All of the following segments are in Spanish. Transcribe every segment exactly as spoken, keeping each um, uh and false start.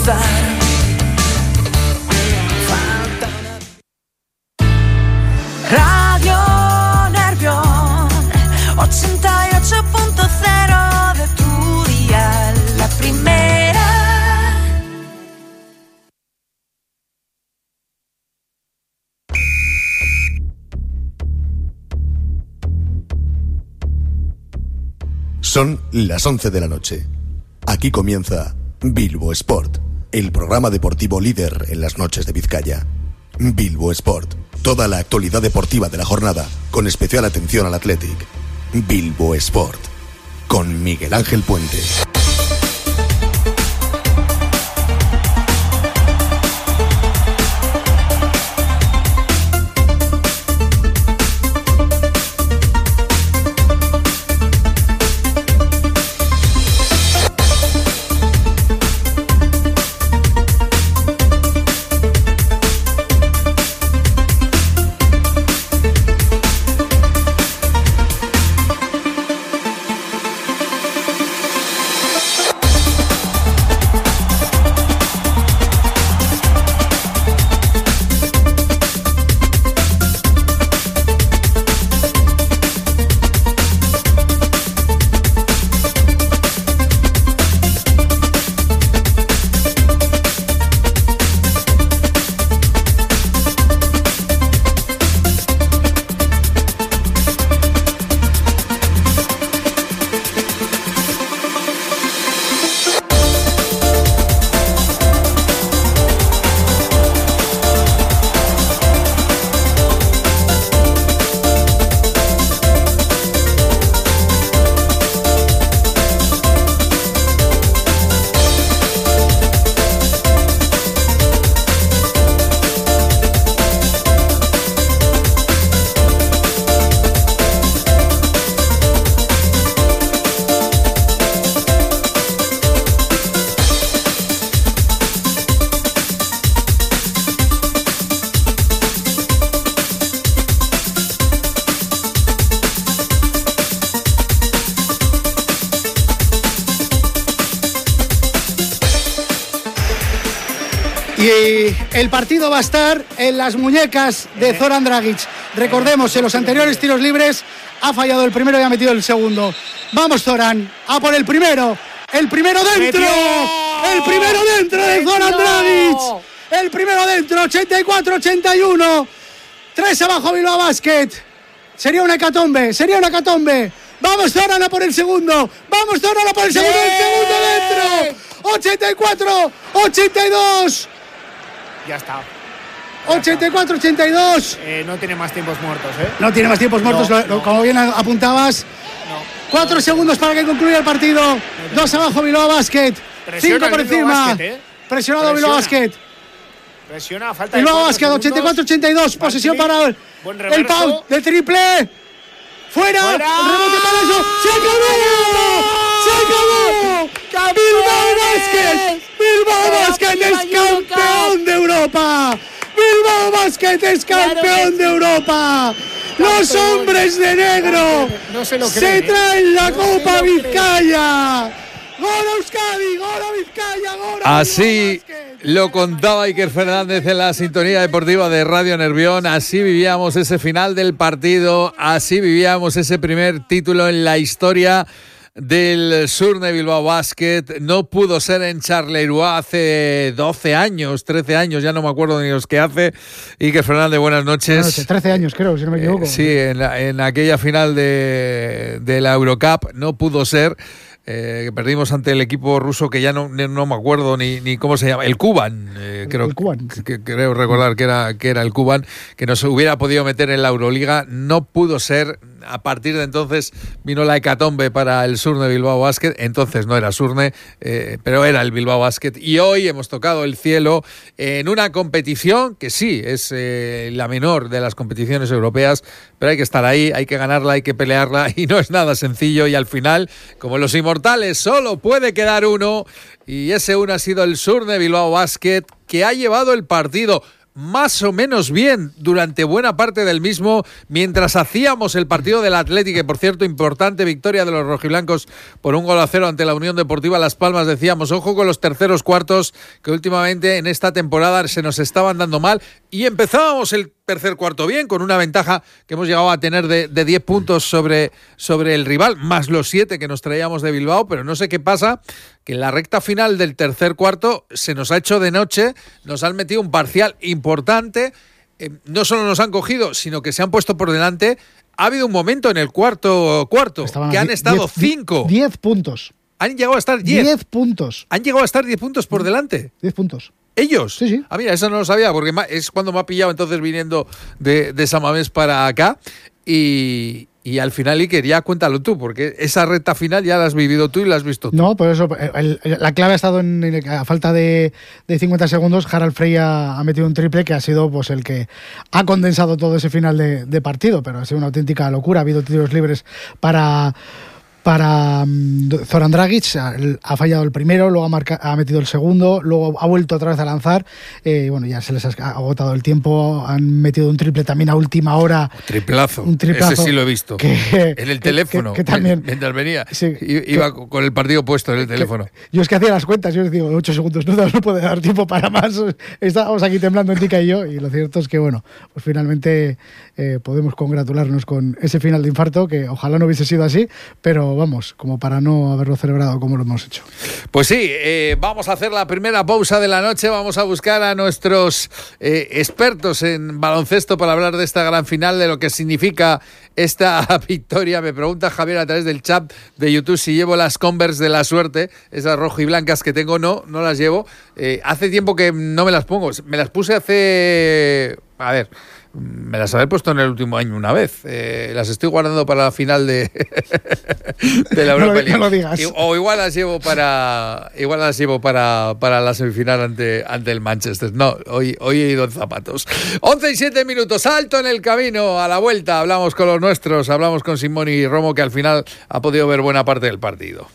empezar. Radio Nervión ochenta y ocho punto cero de tu dial, la primera. Son las once de la noche. Aquí comienza Bilbo Sport, el programa deportivo líder en las noches de Vizcaya. Bilbo Sport, toda la actualidad deportiva de la jornada, con especial atención al Athletic. Bilbo Sport, con Miguel Ángel Puente. Y el partido va a estar en las muñecas de Zoran Dragic. Recordemos, en los anteriores tiros libres ha fallado el primero y ha metido el segundo. Vamos, Zoran, a por el primero. El primero dentro. El primero dentro de Zoran Dragic. El primero dentro, ochenta y cuatro ochenta y uno. Tres abajo Bilbao Basket. Sería una hecatombe, sería una hecatombe. Vamos, Zoran, a por el segundo. Vamos, Zoran, a por el segundo. El segundo dentro. ochenta y cuatro ochenta y dos. Ya está. ochenta y cuatro ochenta y dos. Eh, no tiene más tiempos muertos, ¿eh? No tiene más tiempos muertos, no, lo, no. como bien apuntabas. No. Cuatro segundos para que concluya el partido. No, Dos abajo Bilbao Basket. Presiona Cinco por el Bilbao encima. Basket, ¿eh? Presionado Presiona. Bilbao Basket. Presiona, falta Bilbao de Basket, ochenta y cuatro ochenta y dos. Posesión para el, el Pau de triple. Fuera. Fuera. El rebote para eso. ¡Se acabó! ¡Se acabó! ¡Bilbao Basket! ¡Bilbao Basket es campeón de Europa! ¡Bilbao Basket es campeón de Europa! ¡Los hombres de negro no se, lo se creen, traen ¿eh? la no Copa Vizcaya! ¡Gol Euskadi! ¡Gol Vizcaya! ¡Gol Así lo contaba Iker Fernández en la sintonía deportiva de Radio Nervión. Así vivíamos ese final del partido, así vivíamos ese primer título en la historia del Surne Bilbao Basket. No pudo ser en Charleroi hace doce años, trece años, ya no me acuerdo ni los que hace. Iker Fernández, buenas noches. Buenas noches, trece años creo, si no me equivoco. Eh, sí, en, la, en aquella final de, de la Eurocup no pudo ser. Eh, que perdimos ante el equipo ruso que ya no, no me acuerdo ni, ni cómo se llama, el Kuban, eh, creo, el Kuban. Que, creo recordar que era, que era el Kuban, que nos hubiera podido meter en la Euroliga. No pudo ser. A partir de entonces vino la hecatombe para el Surne Bilbao Basket. Entonces no era Surne, eh, pero era el Bilbao Basket. Y hoy hemos tocado el cielo en una competición que sí es eh, la menor de las competiciones europeas, pero hay que estar ahí, hay que ganarla, hay que pelearla y no es nada sencillo. Y al final, como los inmortales, solo puede quedar uno y ese uno ha sido el Surne Bilbao Basket, que ha llevado el partido más o menos bien durante buena parte del mismo, mientras hacíamos el partido del Athletic, que por cierto, importante victoria de los rojiblancos por un gol a cero ante la Unión Deportiva Las Palmas. Decíamos, ojo con los terceros cuartos, que últimamente en esta temporada se nos estaban dando mal, y empezábamos el tercer cuarto bien, con una ventaja que hemos llegado a tener de, de diez puntos sobre, sobre el rival, más los siete que nos traíamos de Bilbao, pero no sé qué pasa, que en la recta final del tercer cuarto se nos ha hecho de noche, nos han metido un parcial importante, eh, no solo nos han cogido, sino que se han puesto por delante. Ha habido un momento en el cuarto cuarto Estaban que han diez, estado cinco. diez puntos. Han llegado a estar diez. diez puntos. Han llegado a estar diez puntos por delante. diez puntos. ¿Ellos? Sí, sí. Ah, mira, eso no lo sabía, porque es cuando me ha pillado entonces viniendo de, de San Mamés para acá. Y, y al final, Iker, ya cuéntalo tú, porque esa recta final ya la has vivido tú y la has visto tú. No, por eso, el, el, la clave ha estado en, en, a falta de, de cincuenta segundos. Harald Frey ha, ha metido un triple que ha sido pues el que ha condensado todo ese final de, de partido, pero ha sido una auténtica locura. Ha habido tiros libres para... Para um, Zoran Dragic, ha, ha fallado el primero, luego ha, marca, ha metido el segundo, luego ha vuelto otra vez a lanzar. Eh, bueno, ya se les ha agotado el tiempo. Han metido un triple también a última hora. Triplazo. Un triplazo. Ese sí lo he visto. Que, en el teléfono. Que, que, que también, mientras venía. Sí, iba que, con el partido puesto en el teléfono. Yo es que hacía las cuentas. Yo les digo, ocho segundos, no, no puede dar tiempo para más. Estábamos aquí temblando en Tica y yo. Y lo cierto es que, bueno, pues finalmente eh, podemos congratularnos con ese final de infarto, que ojalá no hubiese sido así, pero vamos, como para no haberlo celebrado como lo hemos hecho. Pues sí, eh, vamos a hacer la primera pausa de la noche, vamos a buscar a nuestros eh, expertos en baloncesto para hablar de esta gran final, de lo que significa esta victoria. Me pregunta Javier a través del chat de YouTube si llevo las Converse de la suerte, esas rojo y blancas que tengo. No, no las llevo. Eh, hace tiempo que no me las pongo, me las puse hace... A ver... Me las habré puesto en el último año una vez. Eh, las estoy guardando para la final de, de la Europa League. No lo digas. O igual las llevo para igual las llevo para, para la semifinal ante, ante el Manchester. No, hoy, hoy he ido en zapatos. once y siete minutos, alto en el camino. A la vuelta hablamos con los nuestros, hablamos con Simón y Romo, que al final ha podido ver buena parte del partido.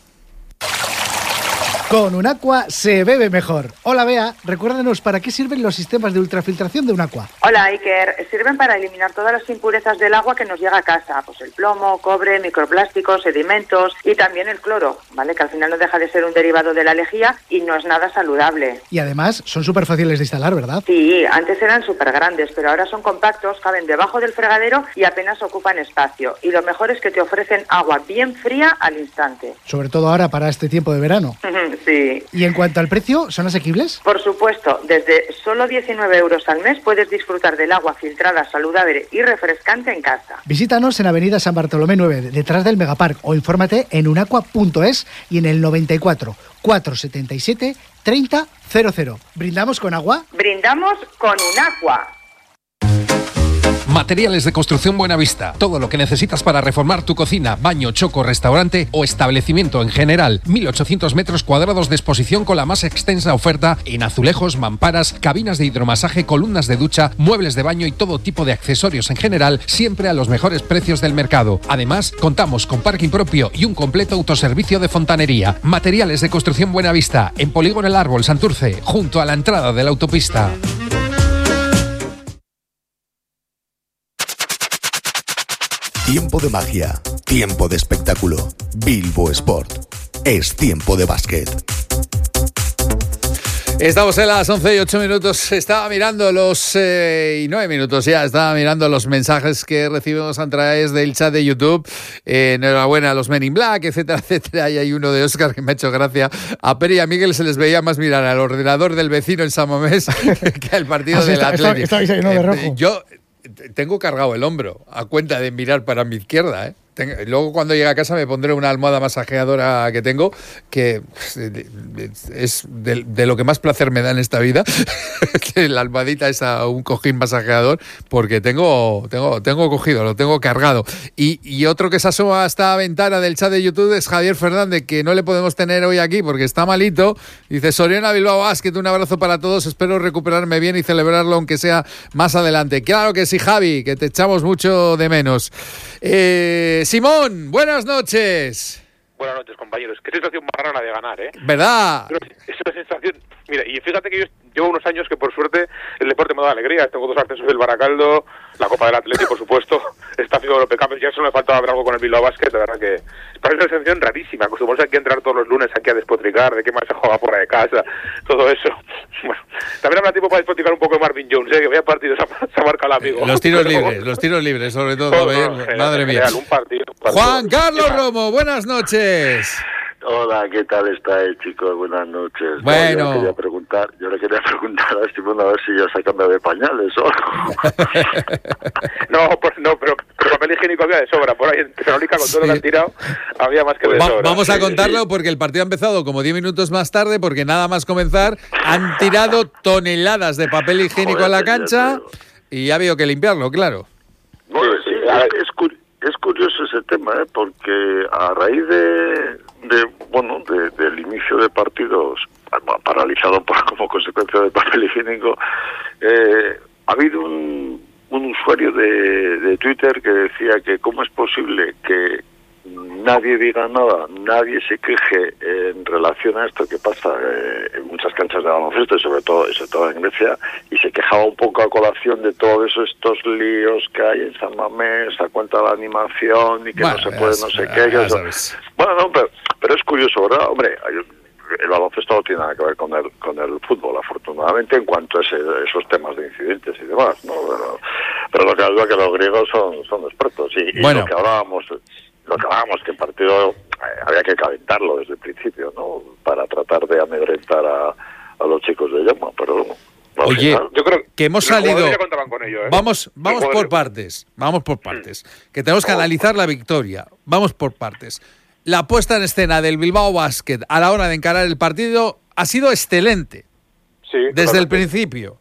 Con Unaqua se bebe mejor. Hola, Bea, recuérdanos para qué sirven los sistemas de ultrafiltración de Unaqua. Hola, Iker. Sirven para eliminar todas las impurezas del agua que nos llega a casa, pues el plomo, cobre, microplásticos, sedimentos y también el cloro, ¿vale? Que al final no deja de ser un derivado de la lejía y no es nada saludable. Y además son súper fáciles de instalar, ¿verdad? Sí, antes eran súper grandes, pero ahora son compactos, caben debajo del fregadero y apenas ocupan espacio. Y lo mejor es que te ofrecen agua bien fría al instante. Sobre todo ahora para este tiempo de verano. Sí. ¿Y en cuanto al precio, son asequibles? Por supuesto, desde solo diecinueve euros al mes puedes disfrutar del agua filtrada, saludable y refrescante en casa. Visítanos en Avenida San Bartolomé nueve, detrás del Megapark, o infórmate en unaqua punto es y en el noventa y cuatro, cuatrocientos setenta y siete, treinta cero cero. ¿Brindamos con agua? Brindamos con Unaqua. Materiales de Construcción Buenavista. Todo lo que necesitas para reformar tu cocina, baño, choco, restaurante o establecimiento en general. mil ochocientos metros cuadrados de exposición con la más extensa oferta en azulejos, mamparas, cabinas de hidromasaje, columnas de ducha, muebles de baño y todo tipo de accesorios en general, siempre a los mejores precios del mercado. Además, contamos con parking propio y un completo autoservicio de fontanería. Materiales de Construcción Buenavista, en Polígono El Árbol, Santurce, junto a la entrada de la autopista. Tiempo de magia, tiempo de espectáculo. Bilbo Sport. Es tiempo de básquet. Estamos en las once y ocho minutos. Estaba mirando los... Eh, y nueve minutos ya. Estaba mirando los mensajes que recibimos a través del chat de YouTube. Eh, enhorabuena a los Men in Black, etcétera, etcétera. Y hay uno de Óscar que me ha hecho gracia. A Peri y a Miguel se les veía más mirar al ordenador del vecino en San Mamés que al partido del Atlético. Estabais ahí, ¿no? De rojo. Yo tengo cargado el hombro a cuenta de mirar para mi izquierda, ¿eh? Luego cuando llegue a casa me pondré una almohada masajeadora que tengo, que es de, de lo que más placer me da en esta vida. La almohadita es a un cojín masajeador, porque tengo, tengo, tengo cogido, lo tengo cargado. Y, y otro que se asoma a esta ventana del chat de YouTube es Javier Fernández, que no le podemos tener hoy aquí porque está malito. Dice: Soriana Bilbao Basket, un abrazo para todos, espero recuperarme bien y celebrarlo aunque sea más adelante. Claro que sí, Javi, que te echamos mucho de menos. Eh, Simón, buenas noches. Buenas noches, compañeros. Qué sensación más rara de ganar, ¿eh? ¿Verdad? Es una sensación... Mira, y fíjate que yo llevo unos años que, por suerte, el deporte me da alegría. Tengo dos ascensos del Baracaldo, la Copa del Atleti, por supuesto, está FIBA Europe Cup. Ya solo me faltaba ver algo con el Bilbao Basket, la verdad que... Para mí es una sensación rarísima. Acostumbramos aquí a entrar todos los lunes aquí a despotricar de qué más se juega fuera de casa, todo eso. Bueno, también habrá tiempo para despotricar un poco de Marvin Jones, ¿eh? Que vaya partido se ha marcado el amigo. Los tiros libres, los tiros libres, sobre todo. Todo, ¿eh? no, general, Madre mía. general, un partido, un partido. Juan Carlos Romo, buenas noches. Hola, ¿qué tal estáis, chicos? Buenas noches. Bueno. No, yo le quería preguntar, yo le quería preguntar a Simón a ver si ya se ha cambiado de pañales o algo. No, pues no, pero, pero papel higiénico había de sobra. Por ahí en Tesalónica, con todo lo que han tirado, había más que de Va- sobra. vamos a Sí, contarlo porque el partido ha empezado como diez minutos más tarde, porque nada más comenzar han tirado toneladas de papel higiénico Joder, a la ya cancha te y ha habido que limpiarlo, claro. Bueno, Sí, sí, sí, a ver. es, es, cur- es curioso ese tema, ¿eh? Porque a raíz de, de bueno, de, del inicio de partidos bueno, paralizado por como consecuencia del papel higiénico, eh, ha habido un, un usuario de, de Twitter que decía que cómo es posible que nadie diga nada, nadie se queje en relación a esto que pasa eh, en muchas canchas de baloncesto y sobre todo, y sobre todo en Grecia, y se quejaba un poco a colación de todos esos, estos líos que hay en San Mamés a cuenta de la animación y que Bueno, no se puede ya no sé sa- qué. ya que eso- sabes. Bueno, no, pero, pero es curioso, ¿verdad? Hombre, hay- el baloncesto no tiene nada que ver con el con el fútbol, afortunadamente, en cuanto a ese, esos temas de incidentes y demás, ¿no? Pero, pero lo que habla que los griegos son, son expertos. Y, y Bueno. lo que hablábamos... Lo que hablábamos, que el partido eh, había que calentarlo desde el principio, ¿no? Para tratar de amedrentar a, a los chicos de Llama, pero bueno. al Oye, final- Yo creo que hemos los jugadores salido... ya contaban con ello, ¿eh? Vamos, vamos Los por jugadores- partes, vamos por partes. Que tenemos que analizar la victoria. Vamos por partes. La puesta en escena del Bilbao Basket a la hora de encarar el partido ha sido excelente, Sí, desde el totalmente. principio.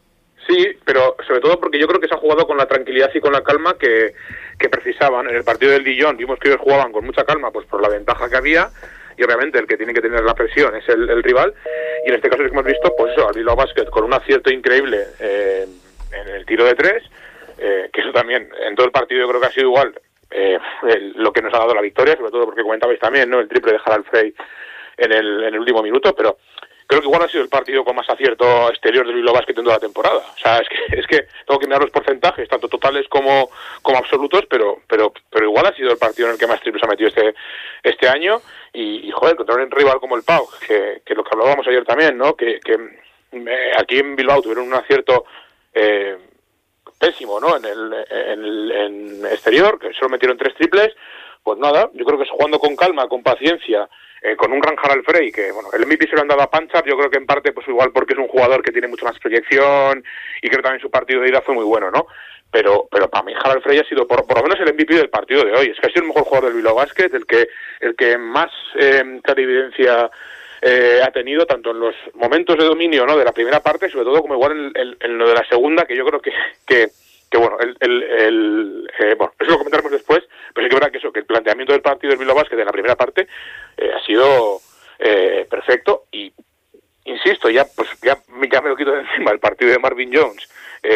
Sí, pero sobre todo porque yo creo que se ha jugado con la tranquilidad y con la calma que, que precisaban. En el partido del Dijon vimos que ellos jugaban con mucha calma pues por la ventaja que había, y obviamente el que tiene que tener la presión es el, el rival, y en este caso es que hemos visto pues eso, al Bilbao Basket con un acierto increíble eh, en el tiro de tres, eh, que eso también en todo el partido yo creo que ha sido igual eh, el- lo que nos ha dado la victoria, sobre todo porque comentabais también, ¿no?, el triple de Harald Frey en el, en el último minuto, pero creo que igual ha sido el partido con más acierto exterior del Bilbao Basket en toda la temporada. O sea, es que es que tengo que mirar los porcentajes, tanto totales como como absolutos, pero pero pero igual ha sido el partido en el que más triples ha metido este este año. Y, y joder, contra un rival como el Pau, que, que lo que hablábamos ayer también, ¿no? Que, que eh, aquí en Bilbao tuvieron un acierto eh, pésimo, ¿no? En el, en el en exterior, que solo metieron tres triples. Pues nada, yo creo que es jugando con calma, con paciencia, eh, con un gran Harald Frey, que bueno, el M V P se lo han dado a Panchar, yo creo que en parte pues igual porque es un jugador que tiene mucha más proyección, y creo que también su partido de ida fue muy bueno, ¿no? Pero pero para mí Harald Frey ha sido por, por lo menos el M V P del partido de hoy. Es que ha sido el mejor jugador del Bilbao Basket, el que el que más eh, clarividencia eh, ha tenido, tanto en los momentos de dominio, ¿no?, de la primera parte, sobre todo como igual en, en, en lo de la segunda, que yo creo que que que bueno, el, el, el eh, bueno, eso lo comentaremos después, pero sí que es verdad que eso, que el planteamiento del partido del Bilbao Basket en la primera parte eh, ha sido eh, perfecto, y insisto, ya pues ya, ya me lo quito de encima el partido de Marvin Jones,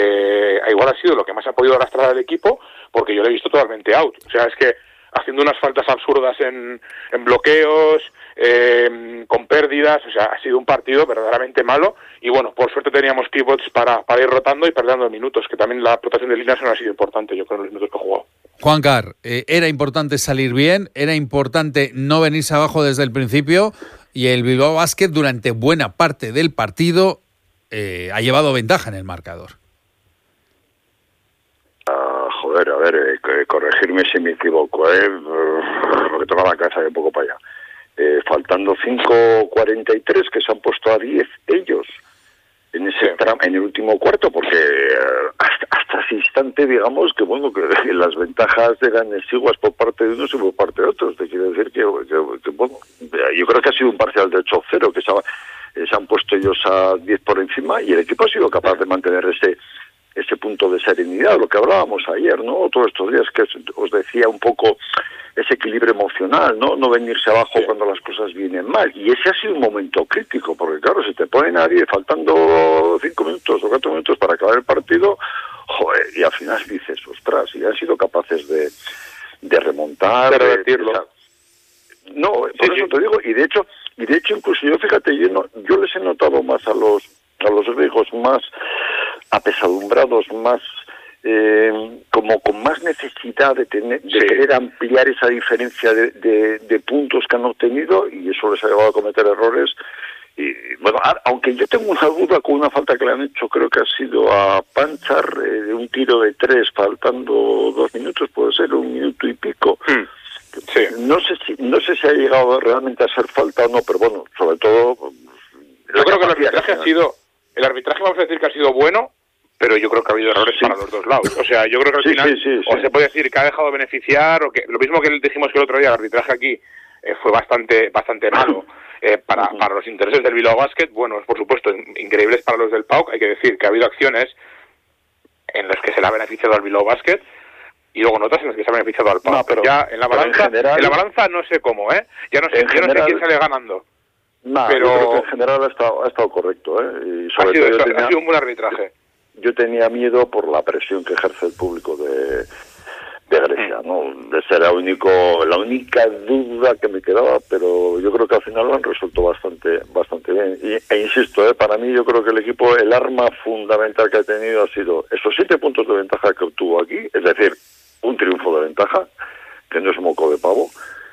eh, igual ha sido lo que más ha podido arrastrar al equipo, porque yo lo he visto totalmente out. O sea, es que haciendo unas faltas absurdas en, en bloqueos, eh, con pérdidas, o sea, ha sido un partido verdaderamente malo, y bueno, por suerte teníamos pivots para, para ir rotando y perdiendo minutos, que también la rotación de líneas no ha sido importante, yo creo, en los minutos que he jugado. Juan Car, eh, era importante salir bien, era importante no venirse abajo desde el principio, y el Bilbao Basket durante buena parte del partido eh, ha llevado ventaja en el marcador. Ah, joder, a ver, eh, corregirme si me equivoco, ¿eh? Porque toca la casa de un poco para allá. Eh, faltando cinco cuarenta y tres, que se han puesto a diez ellos en ese tramo, en el último cuarto, porque eh, hasta, hasta ese instante, digamos, que bueno, que las ventajas eran exiguas por parte de unos y por parte de otros. Te quiero decir que, que, que bueno, yo creo que ha sido un parcial de ocho cero, que se, ha, se han puesto ellos a diez por encima, y el equipo ha sido capaz de mantener ese ese punto de serenidad, lo que hablábamos ayer, ¿no? Todos estos días, que os decía un poco ese equilibrio emocional, ¿no? No venirse abajo sí. cuando las cosas vienen mal. Y ese ha sido un momento crítico, porque claro, si te ponen a diez, faltando cinco minutos o cuatro minutos para acabar el partido, joder, y al final dices, ostras, y han sido capaces de, de remontar, de revertirlo. De, No, por Sí, eso sí. te digo, y de hecho, y de hecho incluso yo, fíjate, yo, no, yo les he notado más a los a los griegos más apesadumbrados, más eh, como con más necesidad de tener, de Sí. querer ampliar esa diferencia de, de, de puntos que han obtenido, y eso les ha llevado a cometer errores. Y bueno, a, aunque yo tengo una duda con una falta que le han hecho, creo que ha sido a Panchar, eh, de un tiro de tres, faltando dos minutos, puede ser un minuto y pico. Hmm. Sí. No sé si no sé si ha llegado realmente a ser falta o no, pero bueno, sobre todo Yo creo que el capacidad arbitraje ha sido, el arbitraje vamos a decir que ha sido bueno, pero yo creo que ha habido errores Sí. para los dos lados. O sea, yo creo que al Sí, final, sí, sí, o sí. se puede decir que ha dejado beneficiar, o que lo mismo que dijimos que el otro día, el arbitraje aquí eh, fue bastante bastante malo eh, para, para los intereses del Bilbao Basket, buenos, por supuesto, in- increíbles para los del P A O K. Hay que decir que ha habido acciones en las que se le ha beneficiado al Bilbao Basket, y luego en otras en las que se ha beneficiado al P A O K. No, pero- ya en la pero en balanza, general- en la balanza no sé cómo, ¿eh? Ya no sé, En yo no sé general- quién sale ganando. Nah, pero- yo creo que en general ha estado, ha estado correcto, ¿eh? Y Ha sobre sido, todo yo eso, tenía, ha sido un buen arbitraje. yo tenía miedo por la presión que ejerce el público de, de Grecia, ¿no? Esa era único, la única duda que me quedaba, pero yo creo que al final lo han resuelto bastante bastante bien. Y, e insisto, ¿eh? Para mí yo creo que el equipo, el arma fundamental que ha tenido ha sido esos siete puntos de ventaja que obtuvo aquí, es decir, un triunfo de ventaja, que no es moco de pavo,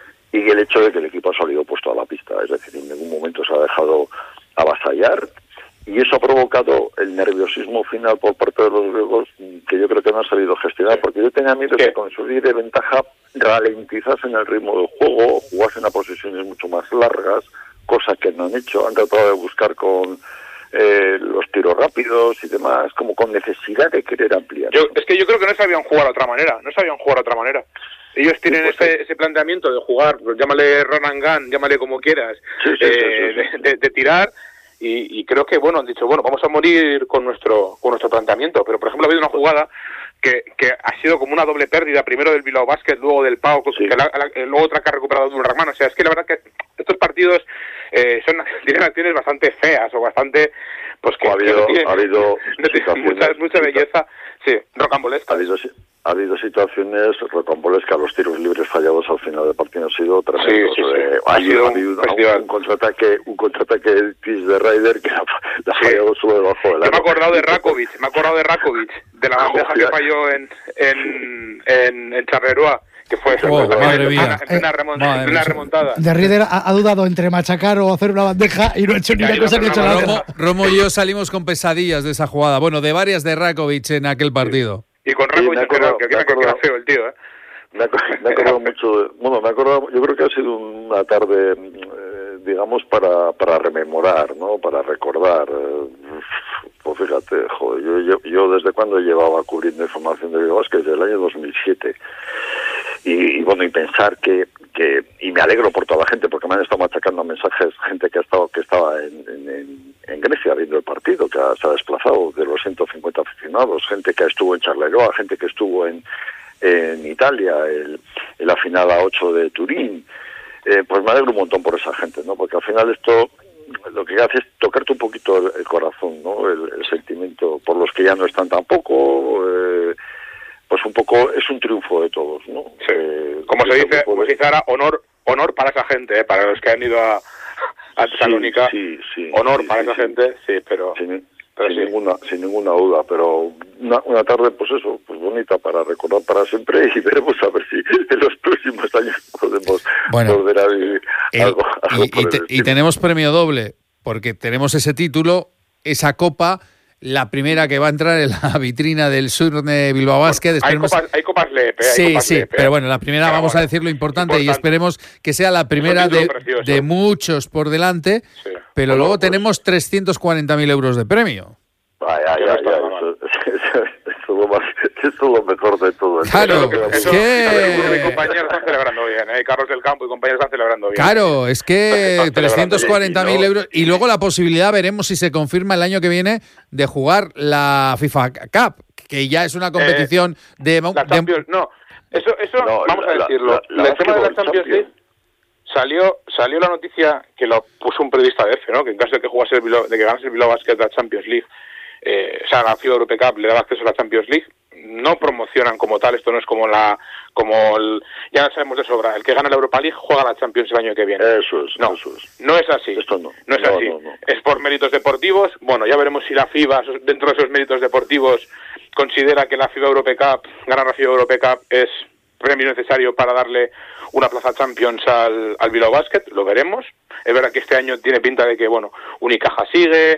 y el hecho de que el equipo ha salido puesto a la pista, es decir, en ningún momento se ha dejado avasallar, y eso ha provocado el nerviosismo final por parte de los griegos, que yo creo que no han sabido gestionar, porque yo tenía miedo de Sí. conseguir de ventaja, ralentizasen el ritmo del juego, jugasen a posiciones mucho más largas, cosa que no han hecho, han tratado de buscar con eh, los tiros rápidos y demás, como con necesidad de querer ampliar. Yo, es que yo creo que no sabían jugar de otra manera, no sabían jugar de otra manera. Ellos tienen Sí, pues ese, ese planteamiento de jugar, pues, llámale run and gun, llámale como quieras, Sí, sí, eh, sí, sí, sí. De, de- de tirar, y, y creo que, bueno, han dicho, bueno, vamos a morir con nuestro con nuestro planteamiento, pero por ejemplo ha habido una jugada que, que ha sido como una doble pérdida, primero del Bilbao Basket, luego del P A O K, Sí. que la- la- luego otra que ha recuperado Durrahman. O sea, es que la verdad que estos partidos eh, son tienen acciones bastante feas o bastante, pues que, Ha habido- que no tienen, ha habido no tienen situaciones- mucha, mucha belleza, sí, rocambolesca. Ha habido, ha habido situaciones rocambolescas, los tiros libres fallados al final del partido han sido tremendos. Sí, sí, sí. Eh, Ha ha habido, sido ha habido un un, festival. un contraataque, un contraataque de Tis de Ryder que la, la ha Sí. fallado solo debajo del Yo me he aro. acordado de Rakovic, me he acordado de Rakovic, de la bandeja que Joder. falló en, en, en, en Charleroi, que fue Oh, en, madre en mía. plena- en plena remon- Madre en plena mía. remontada. De Rieder ha, ha dudado entre machacar o hacer una bandeja y no ha hecho ni Ya, una y cosa no, ni ha hecho no, la no, otra. Romo, Romo y yo salimos con pesadillas de esa jugada. Bueno, de varias de Rakovic en aquel partido. Y con Sí, me Rakovic, que, acuerdo- que, que, me que era acuerdo. feo el tío, ¿eh? Me he ac- me he acordado mucho de, bueno, me he acordado, yo creo que ha sido una tarde, eh, digamos, para, para rememorar, ¿no? Para recordar. eh, pues fíjate, joder, yo, yo, yo desde cuando llevaba cubriendo información de Bilbao, que desde el año dos mil siete. Y, y bueno, y pensar que, que, y me alegro por toda la gente, porque me han estado machacando mensajes, gente que ha estado, que estaba en, en, en, en Grecia viendo el partido, que ha- se ha desplazado de los ciento cincuenta aficionados, gente que estuvo en Charleroi, gente que estuvo en, en Italia, el, en la final a ocho de Turín. Eh, pues me alegro un montón por esa gente, ¿no? Porque al final esto lo que hace es tocarte un poquito el, el corazón, ¿no? El, el sentimiento por los que ya no están tampoco. Eh, pues un poco es un triunfo de todos, ¿no? Sí. Eh, Como se ese dice, grupo como de- se dice ahora, honor, honor para esa gente, ¿eh? Para los que han ido a, a Tesalónica. Sí, sí, honor sí, para sí, esa sí. gente, sí, pero... Sin, pero sin sí. ninguna sin ninguna duda, pero una, una tarde, pues eso, pues bonita para recordar para siempre, y veremos a ver si en los próximos años podemos Bueno, volver a vivir El- algo, algo y, por y el te- y estilo. tenemos premio doble, porque tenemos ese título, esa copa, la primera que va a entrar en la vitrina del Surne Bilbao Basket. Hay Esperemos- copas, hay copas L E P, hay Sí, copas sí, L E P, pero bueno, la primera, Pero vamos bueno, a decir lo importante, y importante. esperemos que sea la primera título de, precioso. de muchos por delante, Sí. pero Bueno, luego pues- tenemos trescientos cuarenta mil euros de premio. Ay, ay, Que no ay, está ay, nada eso, eso, eso es lo más, eso es lo mejor de todo. Claro, Eso es Eso, que- Carlos y compañeros están celebrando bien, ¿eh? Carlos del Campo y compañeros están celebrando bien. Claro, es que Están celebrando trescientos cuarenta mil bien, y no- euros. Y luego la posibilidad, veremos si se confirma el año que viene, de jugar la FIFA Cup, que ya es una competición de, La de- Champions, no. Eso, eso No, vamos la- a la- decirlo. la- la el tema de la Basketball Champions League Champions. salió salió la noticia que lo puso un periodista de F, ¿no? Que en caso de que jugase el Bilbao, de que ganase el Bilbao Basket la Champions League, eh, o sea, la FIBA Europe Cup le daba acceso a la Champions League. No promocionan como tal, esto no es como la, como el, ya sabemos de sobra, el que gana la Europa League juega la Champions el año que viene. Eso es, no, eso es. No es así. Esto no. No es no, así. No, no. Es por méritos deportivos. Bueno, ya veremos si la FIBA, dentro de esos méritos deportivos, considera que la FIBA Europe Cup, ganar la FIBA Europe Cup es premio necesario para darle una plaza Champions al, al Bilbao Basket. Lo veremos. Es verdad que este año tiene pinta de que, bueno, Unicaja sigue,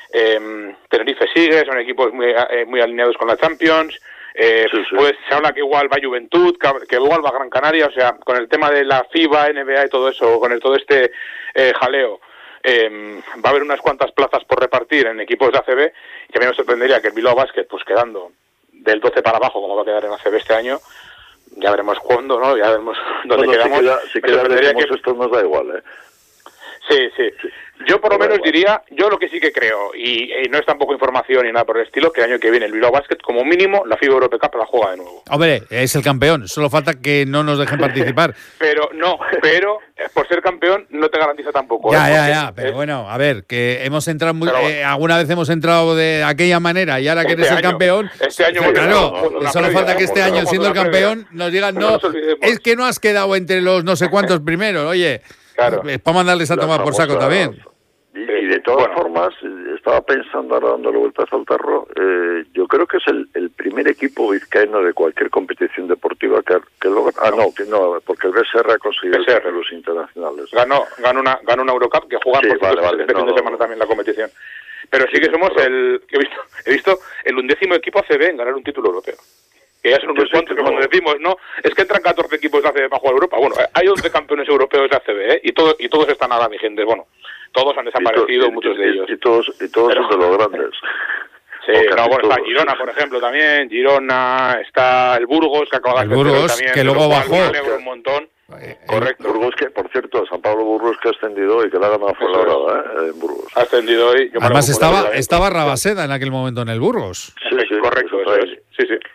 eh, Tenerife sigue, son equipos muy, eh, muy alineados con la Champions. Eh, sí, sí. Pues se habla que igual va Juventud, que igual va Gran Canaria, o sea, con el tema de la FIBA, N B A y todo eso, con el, todo este eh, jaleo, eh, va a haber unas cuantas plazas por repartir en equipos de A C B, y a mí me sorprendería que el Bilbao Basket, pues quedando del doce para abajo, como va a quedar en A C B este año, ya veremos cuándo, ¿no? Ya veremos dónde bueno, quedamos. Si queda, si queda que... esto nos da igual, ¿eh? Sí, sí. Yo por lo menos diría, yo lo que sí que creo, y, y no es tampoco información ni nada por el estilo, que el año que viene el Bilbao Basket, como mínimo, la FIBA Europe Cup la juega de nuevo. Hombre, es el campeón, solo falta que no nos dejen participar. Pero no, pero por ser campeón no te garantiza tampoco. Ya, ¿eh? ya, ya, pero es... bueno, a ver, que hemos entrado, muy, pero, eh, alguna vez hemos entrado de aquella manera y ahora que este eres año, el campeón, este año claro, no, no, no, solo previa, falta que este año, siendo el campeón, nos digan, no, es que no has quedado entre los no sé cuántos primeros, oye, claro. Es para mandarles a tomar por saco también. Y, y de todas bueno. formas, estaba pensando ahora dándole vueltas al tarro, eh, yo creo que es el, el primer equipo vizcaíno de cualquier competición deportiva que, que logra... Ah, no, que no, porque el B S R ha conseguido los internacionales. Ganó, ganó una ganó una Eurocup que juega sí, por vale, vale, este no, fin de no, semana no. también la competición. Pero sí que somos el... He visto, he visto el undécimo equipo A C B en ganar un título europeo. Que ya son unos cuantos, que cuando decimos, no, es que entran catorce equipos de A C B para jugar Europa. Bueno, hay once campeones europeos de A C B, ¿eh? Y, todo, y todos están nada vigentes. Bueno, todos han desaparecido, y to, muchos y, de ellos. Y todos, y todos Pero, son de los grandes. Sí, no, bueno, está Girona, por ejemplo, también. Girona, está el Burgos, que acaba de hacer Burgos, también, que luego bajó. Un montón. Eh, Correcto. Burgos, que por cierto, San Pablo Burgos que ha ascendido y que la ha ganado fue la hora, ¿eh? En Burgos. Ha ascendido hoy. Yo Además estaba, estaba Rabaseda en aquel momento en el Burgos. Sí, sí, correcto, eso es. Sí, sí.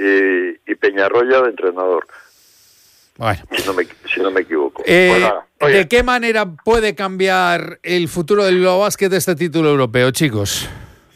Y, y Peñarroya de entrenador. Bueno. Si no me, si no me equivoco. Eh, pues nada. ¿De qué manera puede cambiar el futuro del Bilbao Basket de este título europeo, chicos?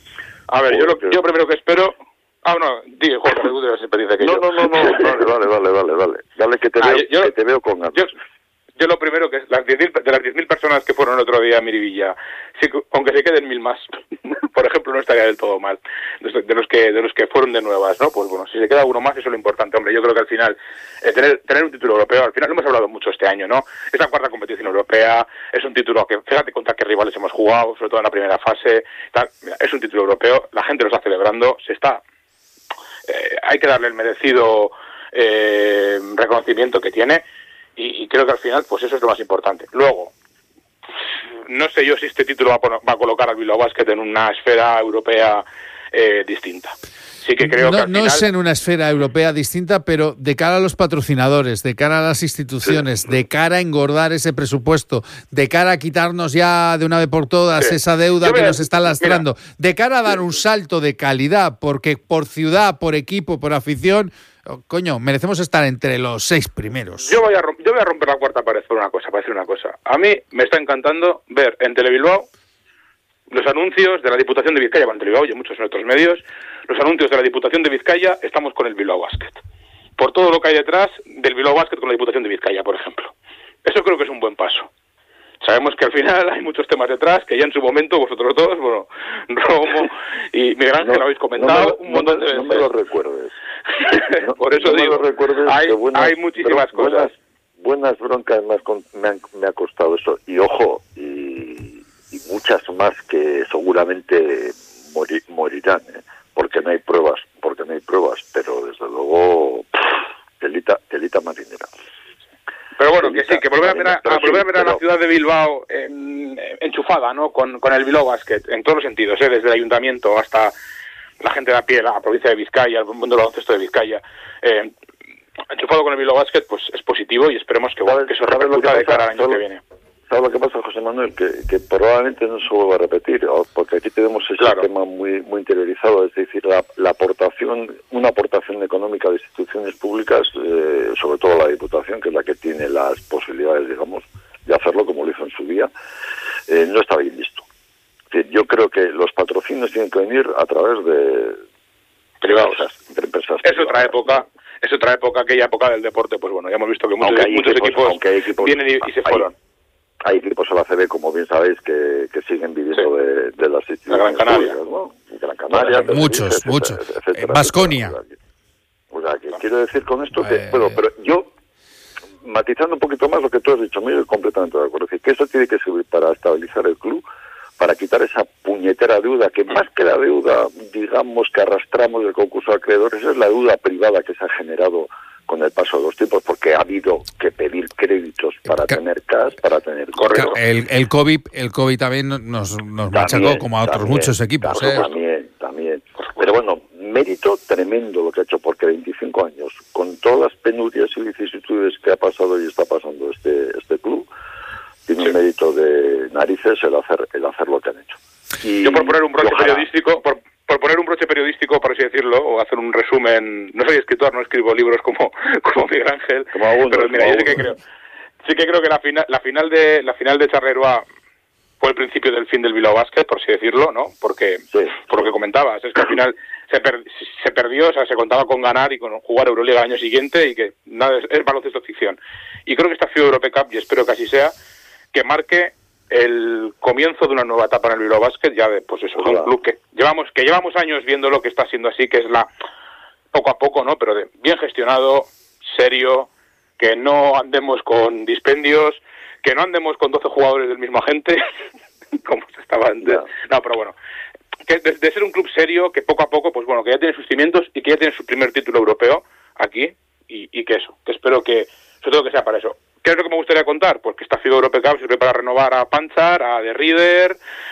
A ver, yo, lo, yo primero que espero... Ah, no, di, Jorge, tú tienes experiencia que no, yo. No, no, no, vale, vale, vale, vale, vale. Dale que te, ah, veo, yo, que te veo con ganas. Yo, yo lo primero que es, las diez mil, de las diez mil personas que fueron el otro día a Miribilla, sí, aunque se queden mil más, por ejemplo, no estaría del todo mal. De los que de los que fueron de nuevas, ¿no? Pues bueno, si se queda uno más, eso es lo importante, hombre. Yo creo que al final, eh, tener tener un título europeo, al final lo hemos hablado mucho este año, ¿no? Es la cuarta competición europea, es un título que, fíjate contra qué rivales hemos jugado, sobre todo en la primera fase, tal, mira, es un título europeo, la gente lo está celebrando, se está... Eh, hay que darle el merecido eh, reconocimiento que tiene y, y creo que al final pues eso es lo más importante. Luego, no sé yo si este título va a, poner, va a colocar al Bilbao Basket en una esfera europea eh, distinta. Sí que creo no, que al no final... es en una esfera europea distinta, pero de cara a los patrocinadores, de cara a las instituciones, sí. de cara a engordar ese presupuesto, de cara a quitarnos ya de una vez por todas sí. esa deuda que a, nos está lastrando, mira, de cara a dar un salto de calidad, porque por ciudad, por equipo, por afición, oh, coño, merecemos estar entre los seis primeros. Yo voy a, yo voy a romper la cuarta pared por una cosa, para decir una cosa. A mí me está encantando ver en Telebilbao los anuncios de la Diputación de Vizcaya, bueno, Telebilbao y muchos en otros medios, los anuncios de la Diputación de Vizcaya, estamos con el Bilbao Basket. Por todo lo que hay detrás del Bilbao Basket con la Diputación de Vizcaya, por ejemplo. Eso creo que es un buen paso. Sabemos que al final hay muchos temas detrás, que ya en su momento vosotros dos, bueno, Romo y Miguel Ángel no, lo habéis comentado no me, un montón no, de veces. No me lo recuerdes. No, por eso no digo, me lo hay, buenas, hay muchísimas buenas, cosas. Buenas broncas me, has, me, han, me ha costado eso. Y ojo, y, y muchas más que seguramente morir, morirán, ¿eh? Porque no hay pruebas, porque no hay pruebas, pero desde luego pff, telita, telita marinera. Pero bueno, telita, que sí, que volver a ver a, a, volver a, ver a la ciudad de Bilbao en, enchufada, ¿no? Con, con el Bilbao Basket, en todos los sentidos, ¿eh? Desde el ayuntamiento hasta la gente de a pie, la provincia de Vizcaya, el mundo del baloncesto de Vizcaya, eh, enchufado con el Bilbao Basket, pues es positivo y esperemos que, bueno, que eso repercuta de cara al año que viene. ¿Sabes lo que pasa, José Manuel? Que, que probablemente no se vuelva a repetir, porque aquí tenemos ese claro. tema muy muy interiorizado, es decir, la, la aportación, una aportación económica de instituciones públicas, eh, sobre todo la Diputación, que es la que tiene las posibilidades, digamos, de hacerlo como lo hizo en su día, eh, no está bien visto. Yo creo que los patrocinios tienen que venir a través de privados. De empresas es privadas. otra época, es otra época, aquella época del deporte, pues bueno, ya hemos visto que muchos, muchos equipos, equipos, equipos vienen y, y se hay, fueron. Hay equipos en la A C B, como bien sabéis, que, que siguen viviendo sí. de, de las instituciones. La Gran Canaria. Públicas, ¿no? Gran Canaria. Muchos, etcétera, muchos. Baskonia. O sea, que quiero decir con esto que, eh... bueno, pero yo, matizando un poquito más lo que tú has dicho, mira, completamente de acuerdo. Es decir, que esto tiene que servir para estabilizar el club, para quitar esa puñetera deuda, que más que la deuda, digamos, que arrastramos del concurso de acreedores, es la deuda privada que se ha generado con el paso de los tiempos, porque ha habido que pedir créditos para Ca- tener cash, para tener correo. El, el COVID el COVID también nos, nos machacó, como a otros también, muchos equipos. Claro, ¿eh? También, también. Pero bueno, mérito tremendo lo que ha hecho, porque veinticinco años, con todas las penurias y vicisitudes que ha pasado y está pasando este este club, tiene sí. un mérito de narices el hacer el hacer lo que han hecho. Y yo por poner un broche periodístico, por, por poner un broche periodístico, por así decirlo, o hacer un resumen, no soy escritor, no escribo libros como, como Miguel Ángel, como algunos, pero mira, yo sí que creo, sí que creo que la final, la final de la final de Charleroi fue el principio del fin del Bilbao Basket, por así decirlo, ¿no? Porque, sí. por lo que comentabas, es que al final se, per, se perdió, o sea, se contaba con ganar y con jugar Euroliga el año siguiente y que nada, es, es baloncesto ficción. Y creo que esta FIBA Europe Cup, y espero que así sea, que marque el comienzo de una nueva etapa en el Bilbao Basket, ya de, pues eso, de un club que llevamos que llevamos años viendo lo que está siendo así, que es la poco a poco, ¿no? Pero de, bien gestionado, serio, que no andemos con dispendios, que no andemos con doce jugadores del mismo agente, como se estaba antes. No. no, pero bueno, que de, de ser un club serio, que poco a poco, pues bueno, que ya tiene sus cimientos y que ya tiene su primer título europeo aquí, y, y que eso, que espero que, sobre todo que sea para eso. ¿Qué es lo que me gustaría contar? Pues que esta FIBA Europe Cup sirve para renovar a Panchar, a De Ridder,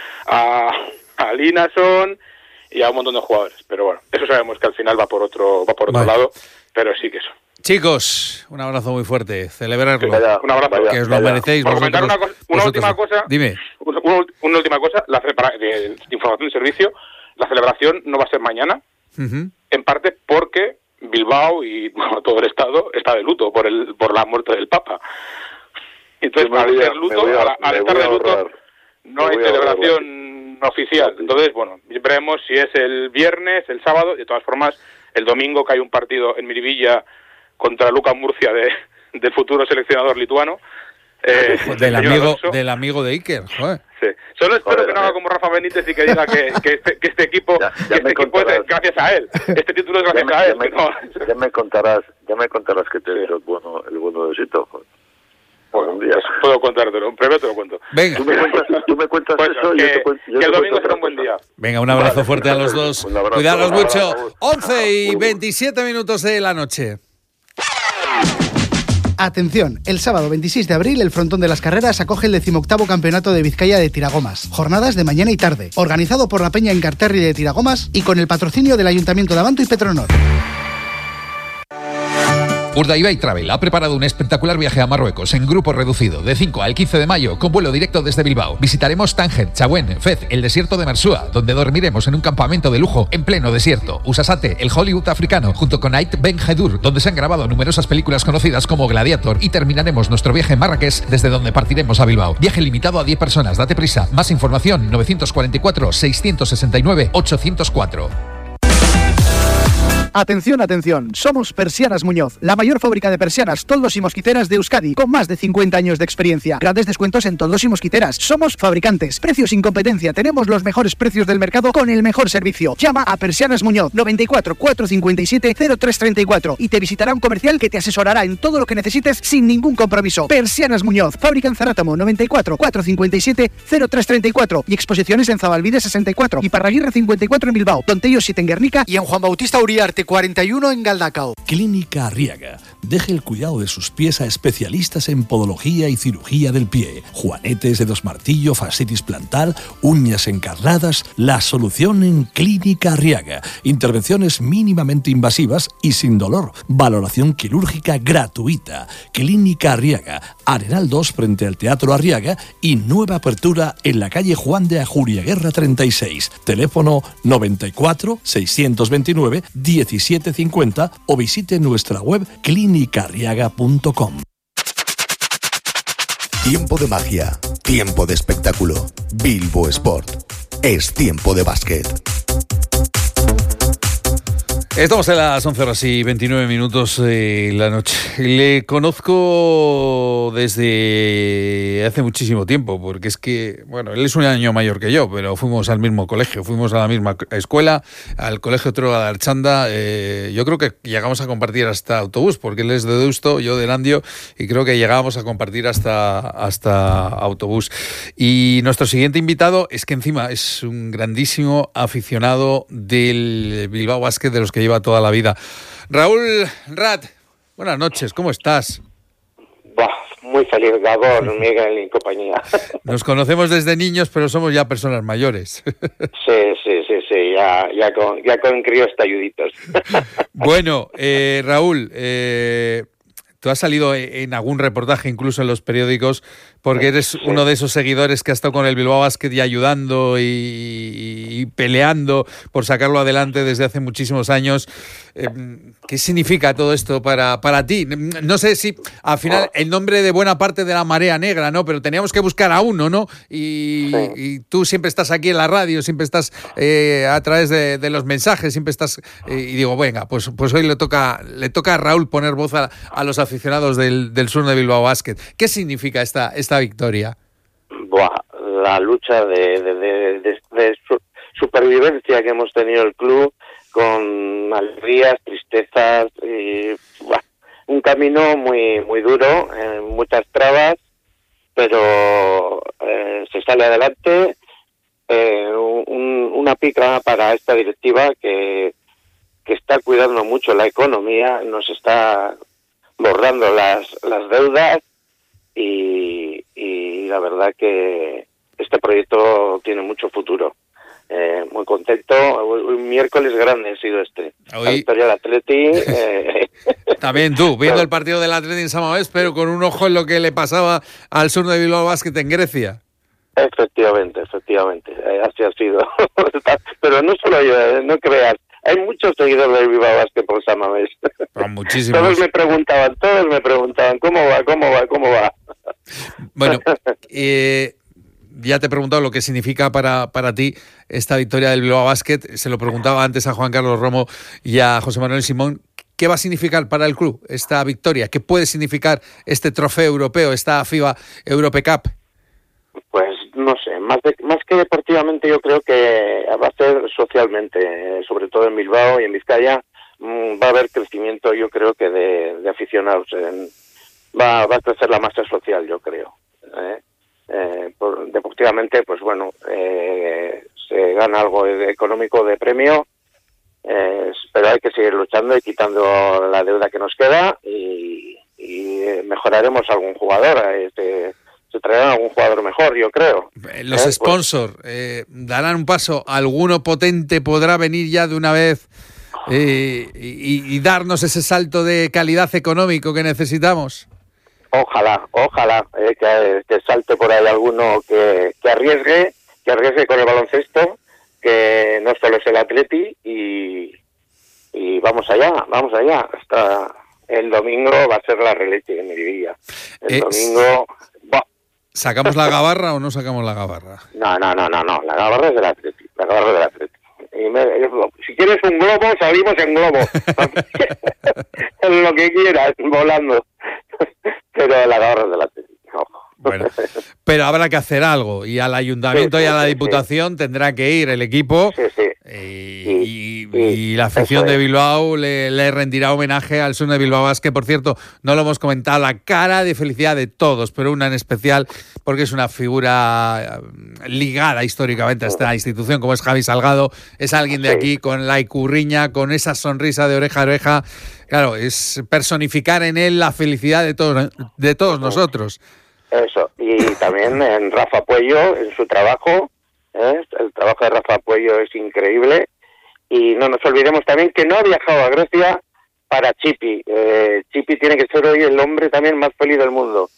a, a Linason y a un montón de jugadores. Pero bueno, eso sabemos que al final va por otro va por otro vale. lado, pero sí que eso. Chicos, un abrazo muy fuerte, celebrarlo. Vaya, un abrazo. Que os lo vaya. merecéis. Por vosotros, comentar una, cosa, una vosotros, última cosa. Dime. Una, una última cosa, la de, de información de servicio. La celebración no va a ser mañana, uh-huh. en parte porque Bilbao y bueno, todo el Estado está de luto por el por la muerte del Papa. Entonces, al ser luto, a, al estar de luto, no hay celebración oficial. Entonces, bueno, veremos si es el viernes, el sábado. De todas formas, el domingo que hay un partido en Miribilla contra Luka Murcia de, del futuro seleccionador lituano. Eh, del amigo del amigo de Iker, joder. Sí. Solo espero Joder, que no haga como Rafa Benítez y que diga que, que, este, que este equipo, ya, ya que este equipo es gracias a él. Este título es gracias me, a él. Ya me, no. ya me contarás, ya me contarás que te dio el bueno, el bueno de Sito. Bueno, un día. Pues puedo contártelo, en breve te lo cuento. Venga. Tú me cuentas, tú me cuentas pues, eso que, y yo te cuento, yo que el te domingo será un buen día. Venga, un abrazo vale, fuerte a los dos. Cuidaros mucho. once y veintisiete minutos de la noche. Atención, el sábado veintiséis de abril el Frontón de las Carreras acoge el decimoctavo Campeonato de Vizcaya de Tiragomas. Jornadas de mañana y tarde, organizado por la Peña Encarterri de Tiragomas y con el patrocinio del Ayuntamiento de Abanto y Petronor. Urdaibai Travel ha preparado un espectacular viaje a Marruecos en grupo reducido de cinco al quince de mayo con vuelo directo desde Bilbao. Visitaremos Tánger, Chauen, Fez, el desierto de Mersúa, donde dormiremos en un campamento de lujo en pleno desierto. Usasate, el Hollywood africano, junto con Ait Ben Jedur, donde se han grabado numerosas películas conocidas como Gladiator, y terminaremos nuestro viaje en Marrakech, desde donde partiremos a Bilbao. Viaje limitado a diez personas, date prisa. Más información nueve cuatro cuatro, seis seis nueve, ocho cero cuatro. Atención, atención, somos Persianas Muñoz, la mayor fábrica de persianas, toldos y mosquiteras de Euskadi, con más de cincuenta años de experiencia. Grandes descuentos en toldos y mosquiteras. Somos fabricantes, precios sin competencia, tenemos los mejores precios del mercado con el mejor servicio. Llama a Persianas Muñoz, noventa y cuatro, cuatrocientos cincuenta y siete, cero tres treinta y cuatro y te visitará un comercial que te asesorará en todo lo que necesites sin ningún compromiso. Persianas Muñoz, fábrica en Zarátamo, noventa y cuatro, cuatrocientos cincuenta y siete, cero tres treinta y cuatro y exposiciones en Zabalbide sesenta y cuatro y Parraguirre cincuenta y cuatro en Bilbao, Tontello siete en Guernica y en Juan Bautista Uriarte cuarenta y uno en Galdacao. Clínica Arriaga. Deje el cuidado de sus pies a especialistas en podología y cirugía del pie. Juanetes, dedos martillo, fascitis plantar, uñas encarnadas. La solución en Clínica Arriaga. Intervenciones mínimamente invasivas y sin dolor. Valoración quirúrgica gratuita. Clínica Arriaga. Arenal dos frente al Teatro Arriaga y nueva apertura en la calle Juan de Ajuriaguerra treinta y seis. Teléfono noventa y cuatro, seiscientos veintinueve, diecisiete cincuenta o visite nuestra web clínica arriaga punto com. Tiempo de magia, tiempo de espectáculo. Bilbo Sport. Es tiempo de básquet. Estamos en las once horas y veintinueve minutos de la noche. Le conozco desde hace muchísimo tiempo, porque es que, bueno, él es un año mayor que yo, pero fuimos al mismo colegio, fuimos a la misma escuela, al colegio Trueba de Archanda. Eh, yo creo que llegamos a compartir hasta autobús, porque él es de Deusto, yo de Erandio, y creo que llegábamos a compartir hasta, hasta autobús. Y nuestro siguiente invitado es que encima es un grandísimo aficionado del Bilbao Basket, de los que lleva toda la vida. Raúl Rat, buenas noches, ¿cómo estás? Bah, muy feliz, Gabón, Miguel y compañía. Nos conocemos desde niños, pero somos ya personas mayores. Sí, sí, sí, sí, ya, ya con, ya con críos talluditos. Bueno, eh, Raúl, eh, tú has salido en algún reportaje, incluso en los periódicos, porque eres sí. uno de esos seguidores que ha estado con el Bilbao Basket y ayudando y, y peleando por sacarlo adelante desde hace muchísimos años. Eh, ¿Qué significa todo esto para, para ti? No sé si al final el nombre de buena parte de la marea negra, ¿no? Pero teníamos que buscar a uno, ¿no? Y, sí. y tú siempre estás aquí en la radio, siempre estás eh, a través de, de los mensajes, siempre estás... Eh, y digo, venga, pues, pues hoy le toca, le toca a Raúl poner voz a, a los aficionados del, del sur de Bilbao Basket. ¿Qué significa esta, esta victoria? Buah, la lucha de, de, de, de, de supervivencia que hemos tenido el club, con alegrías, tristezas, y, buah, un camino muy muy duro, eh, muchas trabas, pero eh, se sale adelante. Eh, un, una pica para esta directiva que, que está cuidando mucho la economía, nos está borrando las, las deudas y, y la verdad que este proyecto tiene mucho futuro. Eh, muy contento. Un miércoles grande ha sido este. Hoy... La victoria del Atleti. Eh... También tú, viendo el partido del Atleti en Samamés, pero con un ojo en lo que le pasaba al sur de Bilbao Basket en Grecia. Efectivamente, efectivamente. Eh, así ha sido. Pero no solo yo, eh, no creas. Hay muchos seguidores del Bilbao Basket por Samamés. Ah, muchísimos. Todos me preguntaban, todos me preguntaban, ¿cómo va, cómo va, cómo va? Bueno, eh... ya te he preguntado lo que significa para, para ti esta victoria del Bilbao Basket. Se lo preguntaba antes a Juan Carlos Romo y a José Manuel Simón. ¿Qué va a significar para el club esta victoria? ¿Qué puede significar este trofeo europeo, esta FIBA Europe Cup? Pues no sé, más, de, más que deportivamente yo creo que va a ser socialmente, sobre todo en Bilbao y en Vizcaya, mmm, va a haber crecimiento yo creo que de, de aficionados. En, va, va a crecer la masa social yo creo. ¿eh? Eh, por, deportivamente, pues bueno, eh, se gana algo de, económico de premio, eh, pero hay que seguir luchando y quitando la deuda que nos queda y, y mejoraremos algún jugador, eh, se, se traerá algún jugador mejor, yo creo. Los eh, sponsors pues, eh, darán un paso, alguno potente podrá venir ya de una vez eh, y, y darnos ese salto de calidad económico que necesitamos. Ojalá, ojalá eh, que, que salte por ahí alguno que, que arriesgue, que arriesgue con el baloncesto, que no solo es el Atleti y, y vamos allá, vamos allá. Hasta el domingo va a ser la releche en mi vida. El eh, domingo... Bah. ¿Sacamos la gabarra o no sacamos la gabarra? No, no, no, no, no. La gabarra es del Atleti, la gabarra es del Atleti. Y me, si quieres un globo, salimos en globo. Lo que quieras, volando. Pero la gabarra de la tele. Bueno, pero habrá que hacer algo y al ayuntamiento sí, sí, y a la sí, diputación sí. tendrá que ir el equipo sí, sí. Y, sí, y, sí. y la afición de Bilbao le, le rendirá homenaje al sur de Bilbao Basket. Por cierto, no lo hemos comentado, la cara de felicidad de todos, pero una en especial porque es una figura ligada históricamente a esta institución como es Javi Salgado, es alguien de aquí con la icurriña, con esa sonrisa de oreja a oreja. Claro, es personificar en él la felicidad de todos, de todos nosotros. Eso, y también en Rafa Puello, en su trabajo, ¿eh? El trabajo de Rafa Puello es increíble, y no nos olvidemos también que no ha viajado a Grecia para Chipi. Eh, Chipi tiene que ser hoy el hombre también más feliz del mundo.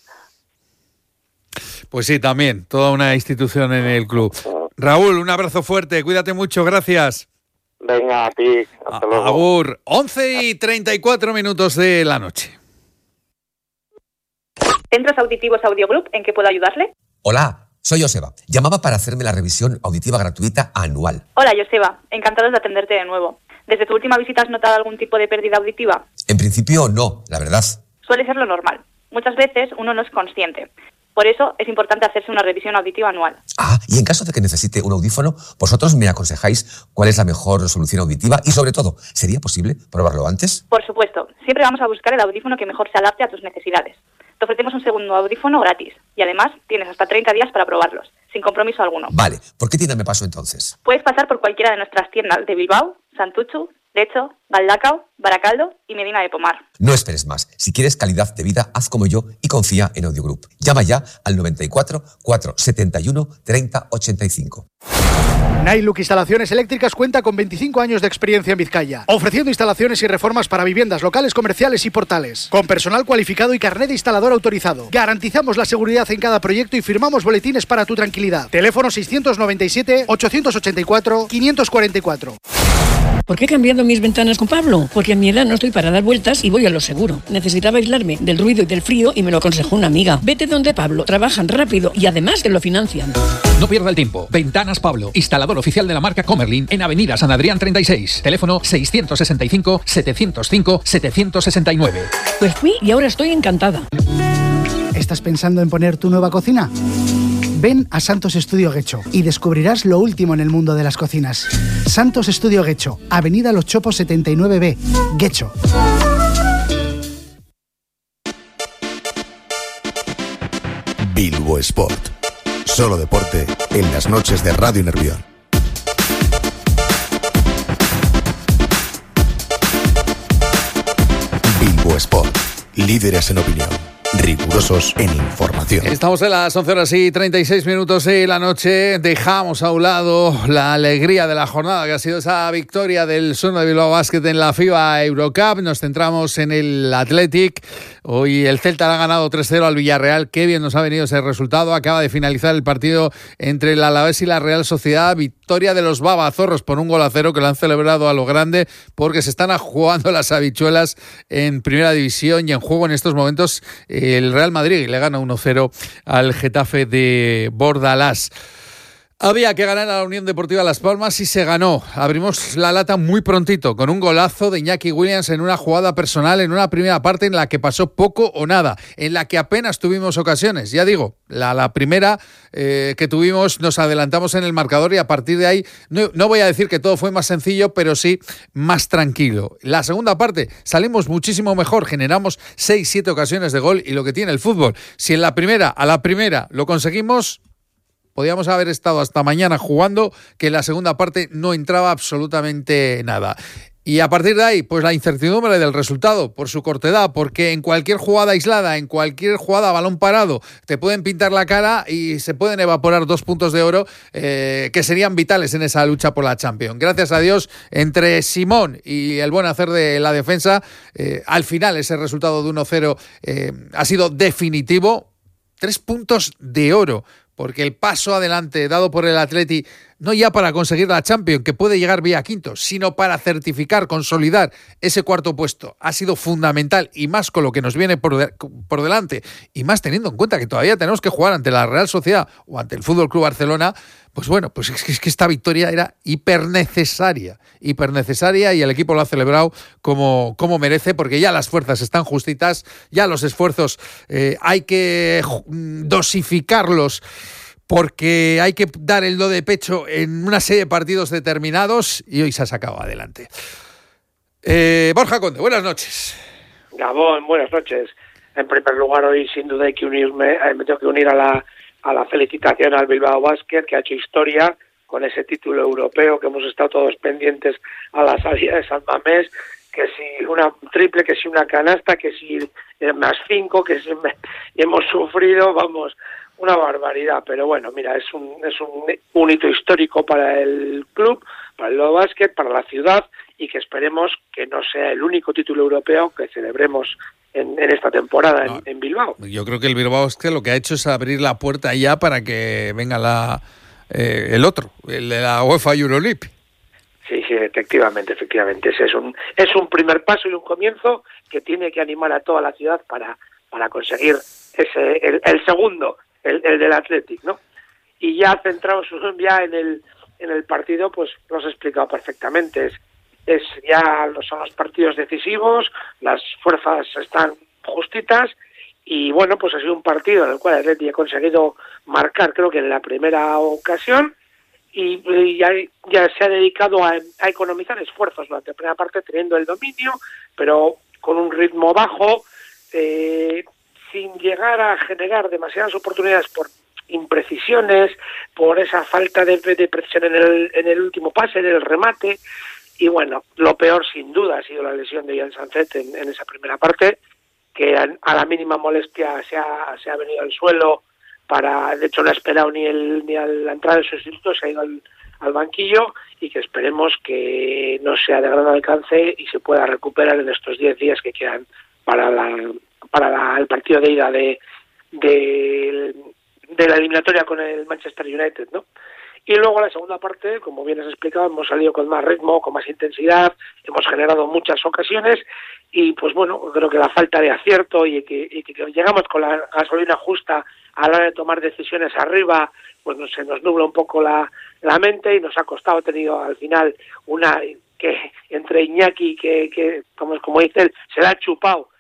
Pues sí, también, toda una institución en el club. Raúl, un abrazo fuerte, cuídate mucho, gracias. Venga, a ti, hasta luego. Agur, once y treinta y cuatro minutos de la noche. Centros Auditivos Audio Group, ¿en qué puedo ayudarle? Hola, Soy Joseba. Llamaba para hacerme la revisión auditiva gratuita anual. Hola, Joseba. Encantados de atenderte de nuevo. ¿Desde tu última visita has notado algún tipo de pérdida auditiva? En principio no, la verdad. Suele ser lo normal. Muchas veces uno no es consciente. Por eso es importante hacerse una revisión auditiva anual. Ah, y en caso de que necesite un audífono, vosotros me aconsejáis cuál es la mejor solución auditiva y, sobre todo, ¿sería posible probarlo antes? Por supuesto. Siempre vamos a buscar el audífono que mejor se adapte a tus necesidades. Te ofrecemos un segundo audífono gratis y además tienes hasta treinta días para probarlos, sin compromiso alguno. Vale, ¿por qué tienda me paso entonces? Puedes pasar por cualquiera de nuestras tiendas de Bilbao, Santuchu, Lecho, Galdacao, Baracaldo y Medina de Pomar. No esperes más. Si quieres calidad de vida, haz como yo y confía en Audiogroup. Llama ya al noventa y cuatro, cuatrocientos setenta y uno, treinta ochenta y cinco. Nailuk Instalaciones Eléctricas cuenta con veinticinco años de experiencia en Vizcaya, ofreciendo instalaciones y reformas para viviendas, locales comerciales y portales. Con personal cualificado y carnet de instalador autorizado. Garantizamos la seguridad en cada proyecto y firmamos boletines para tu tranquilidad. Teléfono seiscientos noventa y siete, ochocientos ochenta y cuatro, quinientos cuarenta y cuatro. ¿Por qué he cambiado mis ventanas con Pablo? Porque a mi edad no estoy para dar vueltas y voy a lo seguro. Necesitaba aislarme del ruido y del frío y me lo aconsejó una amiga. Vete donde Pablo, trabajan rápido y además te lo financian. No pierda el tiempo. Ventanas Pablo, instalador oficial de la marca Comerlin en Avenida San Adrián treinta y seis. Teléfono seiscientos sesenta y cinco, setecientos cinco, setecientos sesenta y nueve. Pues fui y ahora estoy encantada. ¿Estás pensando en poner tu nueva cocina? Ven a Santos Estudio Guecho y descubrirás lo último en el mundo de las cocinas. Santos Estudio Guecho, Avenida Los Chopos setenta y nueve B, Guecho. Bilbo Sport. Solo deporte en las noches de Radio Nervión. Bilbo Sport. Líderes en opinión. Rigurosos en información. Estamos en las once horas y treinta y seis minutos de la noche. Dejamos a un lado la alegría de la jornada, que ha sido esa victoria del Surne de Bilbao Basket en la FIBA Eurocup. Nos centramos en el Athletic. Hoy el Celta le ha ganado tres cero al Villarreal. Qué bien nos ha venido ese resultado. Acaba de finalizar el partido entre el Alavés y la Real Sociedad. Victoria de los babazorros por un gol a cero, que lo han celebrado a lo grande, porque se están jugando las habichuelas en Primera División y en juego en estos momentos el Real Madrid le gana uno cero al Getafe de Bordalás. Había que ganar a la Unión Deportiva Las Palmas y se ganó. Abrimos la lata muy prontito con un golazo de Iñaki Williams en una jugada personal en una primera parte en la que pasó poco o nada, en la que apenas tuvimos ocasiones. Ya digo, la, la primera eh, que tuvimos nos adelantamos en el marcador y a partir de ahí, no, no voy a decir que todo fue más sencillo, pero sí más tranquilo. La segunda parte salimos muchísimo mejor, generamos seis, siete ocasiones de gol y lo que tiene el fútbol. Si en la primera, a la primera lo conseguimos, podíamos haber estado hasta mañana jugando, que en la segunda parte no entraba absolutamente nada. Y a partir de ahí, pues la incertidumbre del resultado, por su cortedad, porque en cualquier jugada aislada, en cualquier jugada a balón parado, te pueden pintar la cara y se pueden evaporar dos puntos de oro eh, que serían vitales en esa lucha por la Champions. Gracias a Dios, entre Simón y el buen hacer de la defensa, eh, al final ese resultado de uno cero eh, ha sido definitivo. Tres puntos de oro, porque el paso adelante dado por el Atleti, no ya para conseguir la Champions, que puede llegar vía quinto, sino para certificar, consolidar ese cuarto puesto, ha sido fundamental, y más con lo que nos viene por, de, por delante, y más teniendo en cuenta que todavía tenemos que jugar ante la Real Sociedad o ante el Fútbol Club Barcelona. Pues bueno, pues es que, es que esta victoria era hipernecesaria, hipernecesaria y el equipo lo ha celebrado como, como merece, porque ya las fuerzas están justitas, ya los esfuerzos eh, hay que dosificarlos, porque hay que dar el do de pecho en una serie de partidos determinados y hoy se ha sacado adelante. Eh, Borja Conde, buenas noches. Gabón, buenas noches. En primer lugar, hoy sin duda hay que unirme, eh, me tengo que unir a la a la felicitación al Bilbao Basket, que ha hecho historia con ese título europeo, que hemos estado todos pendientes a la salida de San Mamés, que si una triple, que si una canasta, que si más cinco, que si me, y hemos sufrido, vamos, una barbaridad. Pero bueno, mira, es un es un, un hito histórico para el club, para el Bilbao Basket, para la ciudad, y que esperemos que no sea el único título europeo que celebremos En, en esta temporada no, en, en Bilbao. Yo creo que el Bilbao es que lo que ha hecho es abrir la puerta ya para que venga la eh, el otro, el de la UEFA Euroleague. Sí, sí, efectivamente, efectivamente. Ese es un es un primer paso y un comienzo que tiene que animar a toda la ciudad para para conseguir ese el, el segundo, el, el del Athletic, ¿no? Y ya centrados ya en el en el partido, pues lo has explicado perfectamente. Es, es ya son los partidos decisivos, las fuerzas están justitas y bueno, pues ha sido un partido en el cual el Atleti ha conseguido marcar, creo que en la primera ocasión, y, y ya, ya se ha dedicado a, a economizar esfuerzos durante la primera parte, teniendo el dominio, pero con un ritmo bajo, eh, sin llegar a generar demasiadas oportunidades por imprecisiones, por esa falta de, de precisión en el, en el último pase, en el remate. Y bueno, lo peor sin duda ha sido la lesión de Jan Sanzet en, en esa primera parte, que a, a la mínima molestia se ha, se ha venido al suelo, para de hecho no ha esperado ni el ni a la entrada del sustituto, se ha ido al, al banquillo, y que esperemos que no sea de gran alcance y se pueda recuperar en estos diez días que quedan para la para la, el partido de ida de, de de la eliminatoria con el Manchester United, ¿no? Y luego la segunda parte, como bien has explicado, hemos salido con más ritmo, con más intensidad, hemos generado muchas ocasiones y pues bueno, creo que la falta de acierto y que, y que llegamos con la gasolina justa a la hora de tomar decisiones arriba, pues nos, se nos nubla un poco la, la mente y nos ha costado, tenido al final una que entre Iñaki, que, que como, como dice él, se la ha chupado,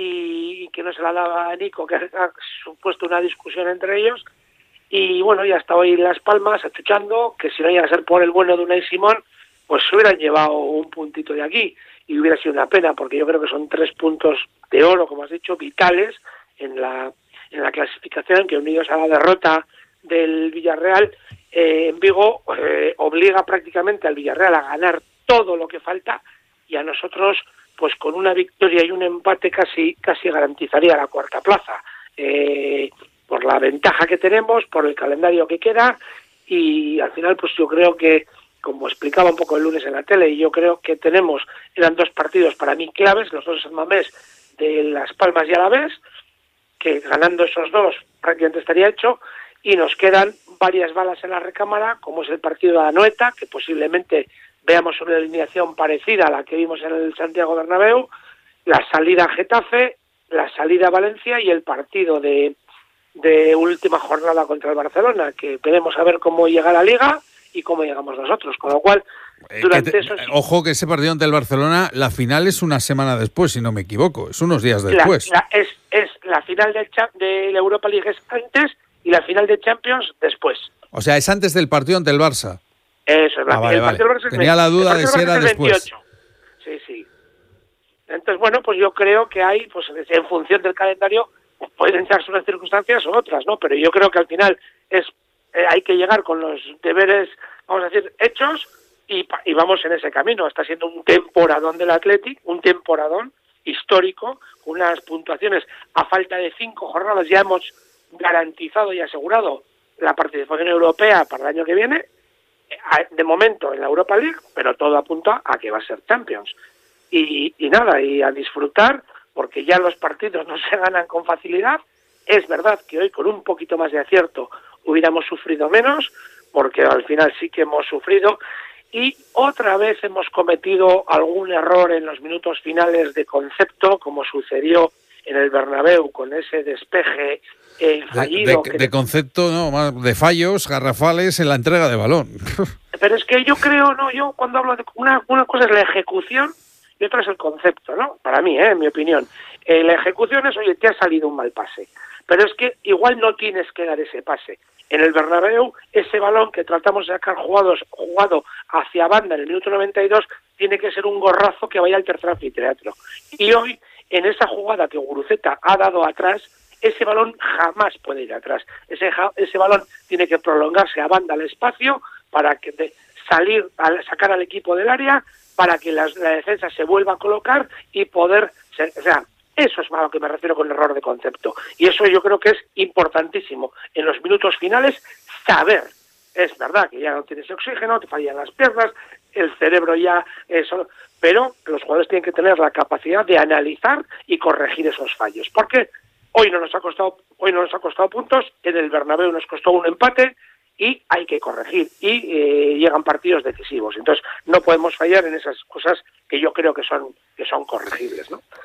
y que no se la daba a Nico, que ha supuesto una discusión entre ellos. Y bueno, ya está hoy Las Palmas achuchando, que si no llega a ser por el bueno de Unai Simón, pues se hubieran llevado un puntito de aquí, y hubiera sido una pena, porque yo creo que son tres puntos de oro, como has dicho, vitales en la en la clasificación, que unidos a la derrota del Villarreal eh, en Vigo, eh, obliga prácticamente al Villarreal a ganar todo lo que falta, y a nosotros, pues con una victoria y un empate casi casi garantizaría la cuarta plaza, eh, por la ventaja que tenemos, por el calendario que queda, y al final pues yo creo que, como explicaba un poco el lunes en la tele, y yo creo que tenemos, eran dos partidos para mí claves, los dos en Mamés, de Las Palmas y Alavés, que ganando esos dos prácticamente estaría hecho, y nos quedan varias balas en la recámara, como es el partido de Anoeta, que posiblemente veamos una alineación parecida a la que vimos en el Santiago Bernabéu, la salida a Getafe, la salida a Valencia y el partido de, de última jornada contra el Barcelona, que veremos a ver cómo llega la Liga y cómo llegamos nosotros, con lo cual durante eh, te, esos... Ojo que ese partido ante el Barcelona, la final es una semana después, si no me equivoco, es unos días después. La, la, es, es la final de, de la Europa League es antes y la final de Champions después. O sea, es antes del partido ante el Barça. Eso es, ah, vale, el vale. Barça Tenía la duda de si era después. Sí, sí. Entonces, bueno, pues yo creo que hay, pues en función del calendario, pueden darse unas circunstancias o otras, ¿no? Pero yo creo que al final es eh, hay que llegar con los deberes, vamos a decir, hechos, y, y vamos en ese camino. Está siendo un temporadón del Athletic, un temporadón histórico, unas puntuaciones a falta de cinco jornadas. Ya hemos garantizado y asegurado la participación europea para el año que viene, de momento en la Europa League, pero todo apunta a que va a ser Champions. Y, y nada, y a disfrutar, porque ya los partidos no se ganan con facilidad. Es verdad que hoy con un poquito más de acierto hubiéramos sufrido menos, porque al final sí que hemos sufrido, y otra vez hemos cometido algún error en los minutos finales de concepto, como sucedió en el Bernabéu con ese despeje eh, fallido. De, de, que... de concepto, no, más de fallos garrafales en la entrega de balón. Pero es que yo creo, no, yo cuando hablo de una, una cosa es la ejecución y otra es el concepto, ¿no? Para mí, ¿eh? En mi opinión. Eh, la ejecución es, oye, te ha salido un mal pase. Pero es que igual no tienes que dar ese pase. En el Bernabéu, ese balón que tratamos de sacar jugados, jugado hacia banda en el minuto noventa y dos, tiene que ser un gorrazo que vaya al tercer anfiteatro. Y hoy, en esa jugada que Guruceta ha dado atrás, ese balón jamás puede ir atrás. Ese, ese balón tiene que prolongarse a banda al espacio para que de, salir, a sacar al equipo del área, para que la, la defensa se vuelva a colocar y poder... Ser, o sea, eso es a lo que me refiero con error de concepto. Y eso yo creo que es importantísimo. En los minutos finales, saber. Es verdad que ya no tienes oxígeno, te fallan las piernas, el cerebro ya... Eso, pero los jugadores tienen que tener la capacidad de analizar y corregir esos fallos. Porque hoy no nos ha costado, hoy no nos ha costado puntos, en el Bernabéu nos costó un empate, y hay que corregir, y eh, llegan partidos decisivos. Entonces no podemos fallar en esas cosas que yo creo que son que son corregibles, ¿no?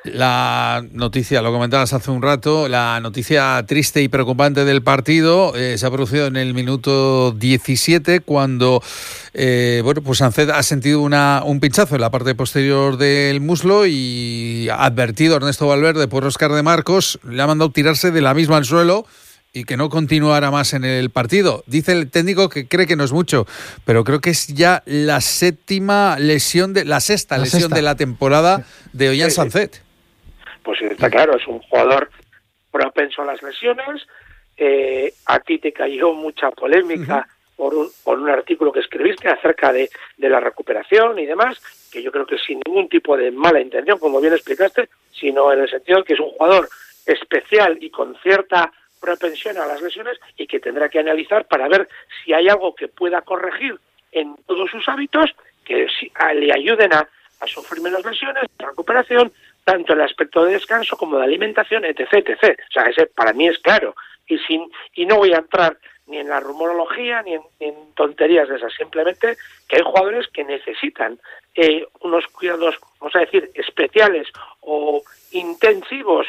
La noticia, lo comentabas hace un rato, la noticia triste y preocupante del partido eh, se ha producido en el minuto diecisiete cuando eh, bueno, pues Sánchez ha sentido una, un pinchazo en la parte posterior del muslo y ha advertido a Ernesto Valverde por Óscar de Marcos, le ha mandado tirarse de la misma al suelo y que no continuara más en el partido. Dice el técnico que cree que no es mucho, pero creo que es ya la séptima lesión, de la sexta la lesión sexta. de la temporada de Ollán sí, Sánchez. Sí. Pues está claro, es un jugador propenso a las lesiones. Eh, a ti te cayó mucha polémica uh-huh. por, un, por un artículo que escribiste acerca de, de la recuperación y demás, que yo creo que sin ningún tipo de mala intención, como bien explicaste, sino en el sentido de que es un jugador especial y con cierta propensión a las lesiones y que tendrá que analizar para ver si hay algo que pueda corregir en todos sus hábitos que le ayuden a, a sufrir menos lesiones, recuperación, tanto en el aspecto de descanso como de alimentación, etc, etcétera. O sea, ese para mí es claro. Y sin y no voy a entrar ni en la rumorología ni en, ni en tonterías de esas, simplemente que hay jugadores que necesitan eh, unos cuidados, vamos a decir, especiales o intensivos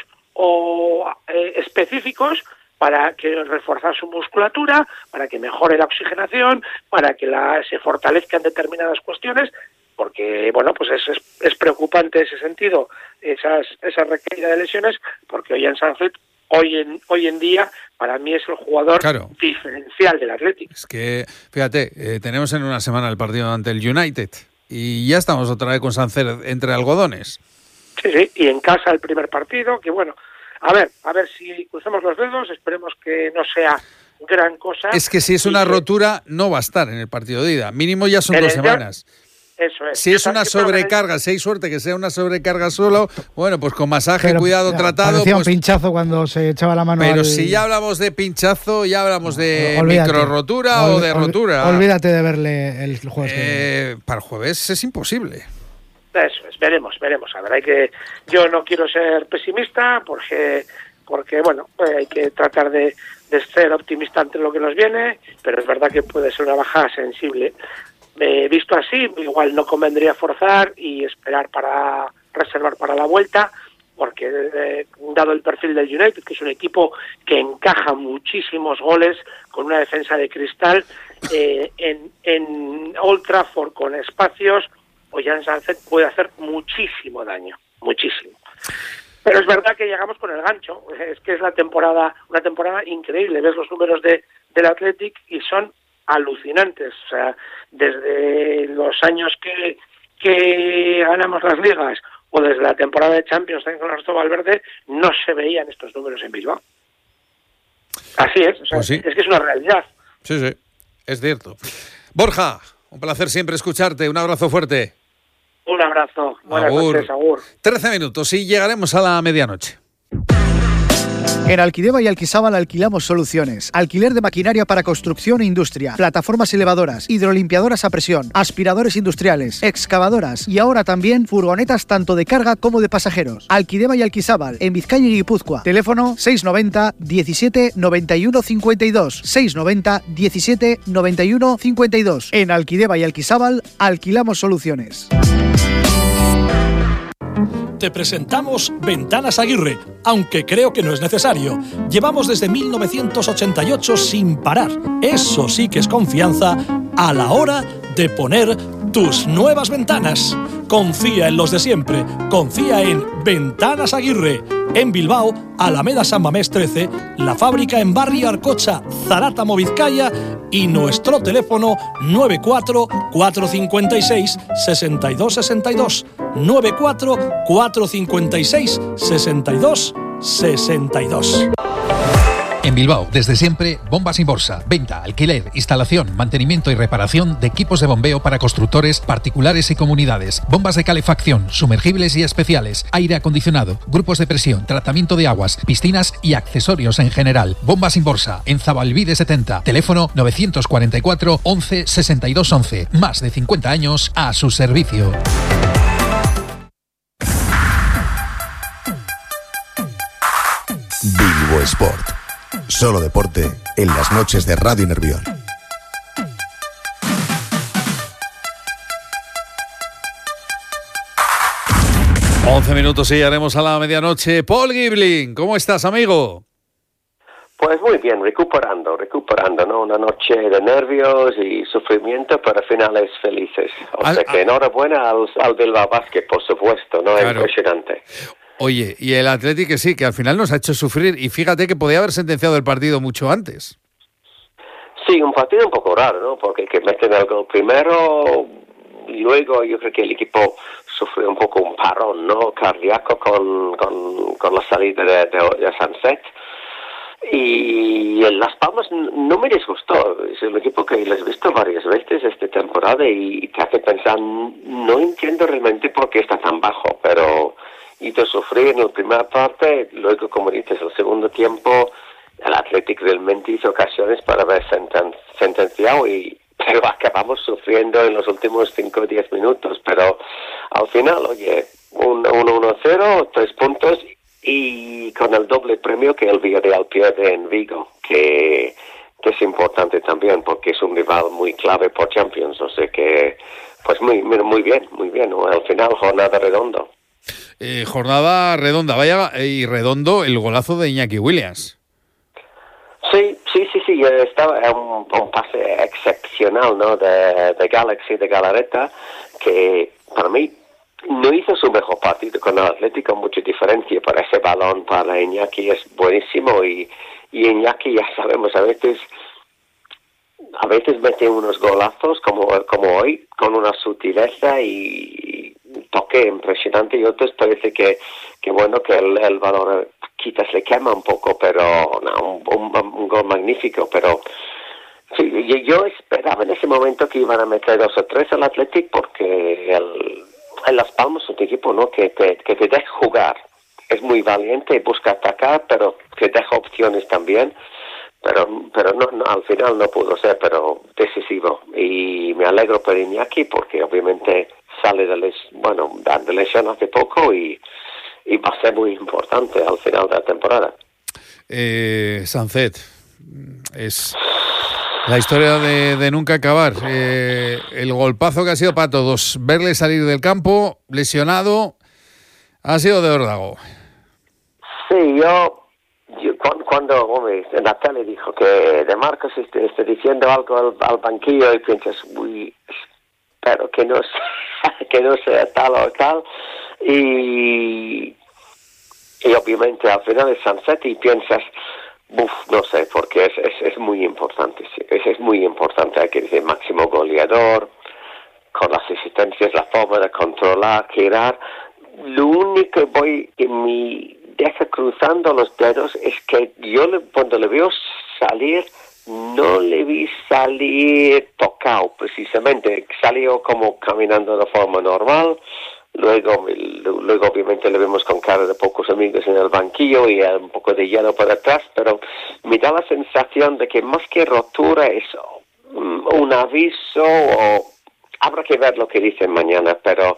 o eh, específicos para que reforzar su musculatura, para que mejore la oxigenación, para que la, se fortalezcan determinadas cuestiones, porque bueno, pues es, es, es preocupante ese sentido, esas, esa recaída de lesiones, porque Ollán Sánchez hoy en hoy en día para mí es el jugador claro. diferencial del Athletic. Es que, fíjate, eh, tenemos en una semana el partido ante el United y ya estamos otra vez con Sánchez entre algodones. Sí, sí, y en casa el primer partido, que bueno, a ver, a ver si cruzamos los dedos, esperemos que no sea gran cosa. Es que si es una que... rotura, no va a estar en el partido de ida. Mínimo ya son dos semanas. Eso es. Si es una sobrecarga, si hay suerte que sea una sobrecarga solo, bueno, pues con masaje, pero, cuidado, ya, tratado. Parecía pues, un pinchazo cuando se echaba la mano. Pero al... si ya hablamos de pinchazo, ya hablamos de olvídate, micro rotura ol, o de ol, rotura. Olvídate de verle el jueves. Eh, para el jueves es imposible. Eso es, veremos, veremos. A ver, hay que. Yo no quiero ser pesimista porque. porque bueno, eh, hay que tratar de, de ser optimista ante lo que nos viene, pero es verdad que puede ser una bajada sensible. Eh, visto así, igual no convendría forzar y esperar para reservar para la vuelta, porque eh, dado el perfil del United, que es un equipo que encaja muchísimos goles con una defensa de cristal, eh, en, en Old Trafford con espacios, Ollán Sánchez puede hacer muchísimo daño, muchísimo. Pero es verdad que llegamos con el gancho, es que es la temporada, una temporada increíble, ves los números de del Athletic y son alucinantes, o sea, desde los años que, que ganamos las ligas o desde la temporada de Champions con Ernesto Valverde no se veían estos números en Bilbao. Así es, o sea, pues sí. Es que es una realidad. Sí, sí, es cierto. Borja, un placer siempre escucharte, un abrazo fuerte. Un abrazo, buenas agur. noches, agur. trece minutos y llegaremos a la medianoche. En Alquideva y Alquisábal alquilamos soluciones. Alquiler de maquinaria para construcción e industria, plataformas elevadoras, hidrolimpiadoras a presión, aspiradores industriales, excavadoras y ahora también furgonetas tanto de carga como de pasajeros. Alquideva y Alquisábal, en Vizcaya y Guipúzcoa. Teléfono seiscientos noventa, diecisiete, noventa y uno, cincuenta y dos. seiscientos noventa, diecisiete, noventa y uno, cincuenta y dos. En Alquideva y Alquisábal alquilamos soluciones. Te presentamos Ventanas Aguirre, aunque creo que no es necesario. Llevamos desde mil novecientos ochenta y ocho sin parar. Eso sí que es confianza a la hora de poner tus nuevas ventanas. Confía en los de siempre. Confía en Ventanas Aguirre. En Bilbao, Alameda San Mamés trece, la fábrica en Barrio Arcocha, Zarátamo, Vizcaya, y nuestro teléfono nueve cuatro, cuatro cinco seis, seis dos seis dos, nueve cuatro, cuatro cinco seis, seis dos seis dos. En Bilbao, desde siempre, Bombas Inborsa. Venta, alquiler, instalación, mantenimiento y reparación de equipos de bombeo para constructores, particulares y comunidades. Bombas de calefacción, sumergibles y especiales, aire acondicionado, grupos de presión, tratamiento de aguas, piscinas y accesorios en general. Bombas Inborsa, en Zabalbide setenta. Teléfono nueve cuatro cuatro, once, sesenta y dos once. Más de cincuenta años a su servicio. Bilbo Sport. Solo deporte en las noches de Radio Nervión. once minutos y llegaremos a la medianoche. Paul Gibling, ¿cómo estás, amigo? Pues muy bien, recuperando, recuperando, ¿no? Una noche de nervios y sufrimiento, pero finales felices. O Al, sea que enhorabuena al, al Bilbao Basket, por supuesto, ¿no? Claro. Impresionante. Oye, y el Athletic que sí, que al final nos ha hecho sufrir, y fíjate que podía haber sentenciado el partido mucho antes. Sí, un partido un poco raro, ¿no? Porque que meten el gol primero, y luego yo creo que el equipo sufrió un poco un parón, ¿no? Cardíaco con, con, con la salida de, de, de Sunset. Y en Las Palmas no me disgustó. Es un equipo que les he visto varias veces esta temporada y te hace pensar, no entiendo realmente por qué está tan bajo, pero hizo sufrir en la primera parte, luego, como dices, el segundo tiempo, el Athletic realmente hizo ocasiones para haber senten- sentenciado, y pero acabamos sufriendo en los últimos cinco o diez minutos, pero al final, oye, un uno uno cero, tres puntos, y con el doble premio que el Villarreal pierde en Vigo, que, que es importante también porque es un rival muy clave por Champions, o sea que pues muy muy bien, muy bien, ¿no? Al final jornada redonda. Eh, jornada redonda, vaya, y redondo el golazo de Iñaki Williams. Sí, sí, sí, sí, estaba un, un pase excepcional, ¿no? De, de Galaxy, de Galarreta, que para mí no hizo su mejor partido con el Atlético, mucha diferencia, para ese balón para Iñaki es buenísimo, y, y Iñaki, ya sabemos, a veces a veces mete unos golazos como, como hoy, con una sutileza y toque impresionante, y otros parece que, que bueno, que el, el balón quizás le quema un poco, pero no, un, un, un gol magnífico, pero sí, yo esperaba en ese momento que iban a meter dos o tres al Atlético, porque el en Las Palmas es un equipo, ¿no? que te, que te deja jugar, es muy valiente, busca atacar, pero que deja opciones también, pero pero no, no al final no pudo ser, pero decisivo, y me alegro por Iñaki porque obviamente sale de, les, bueno, de lesión hace poco y, y va a ser muy importante al final de la temporada. Eh, Sunset, es la historia de, de nunca acabar. Eh, el golpazo que ha sido para todos, verle salir del campo lesionado, ha sido de órdago. Sí, yo, yo cuando, cuando hombre, en la tele dijo que De Marcos esté, esté diciendo algo al, al banquillo, y piensas, uy, espero que no sea, que no sea tal o tal, y, y obviamente al final es Sunset y piensas, uf, no sé, porque es, es, es muy importante, sí, es, es muy importante, hay que decir, máximo goleador, con las asistencias, la forma de controlar, girar. Lo único que voy, que me deja cruzando los dedos es que yo le, cuando le veo salir, no le vi salir tocado, precisamente, salió como caminando de forma normal. Luego, luego obviamente le vemos con cara de pocos amigos en el banquillo y un poco de hielo por atrás, pero me da la sensación de que más que rotura es un aviso, o habrá que ver lo que dicen mañana, pero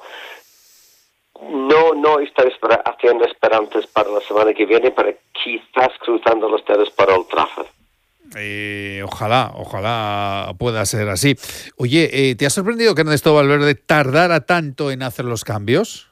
no no estoy espera, haciendo esperanzas para la semana que viene, pero quizás cruzando los dedos para Old Trafford. Eh, ojalá, ojalá pueda ser así. Oye, eh, ¿te ha sorprendido que Ernesto Valverde tardara tanto en hacer los cambios?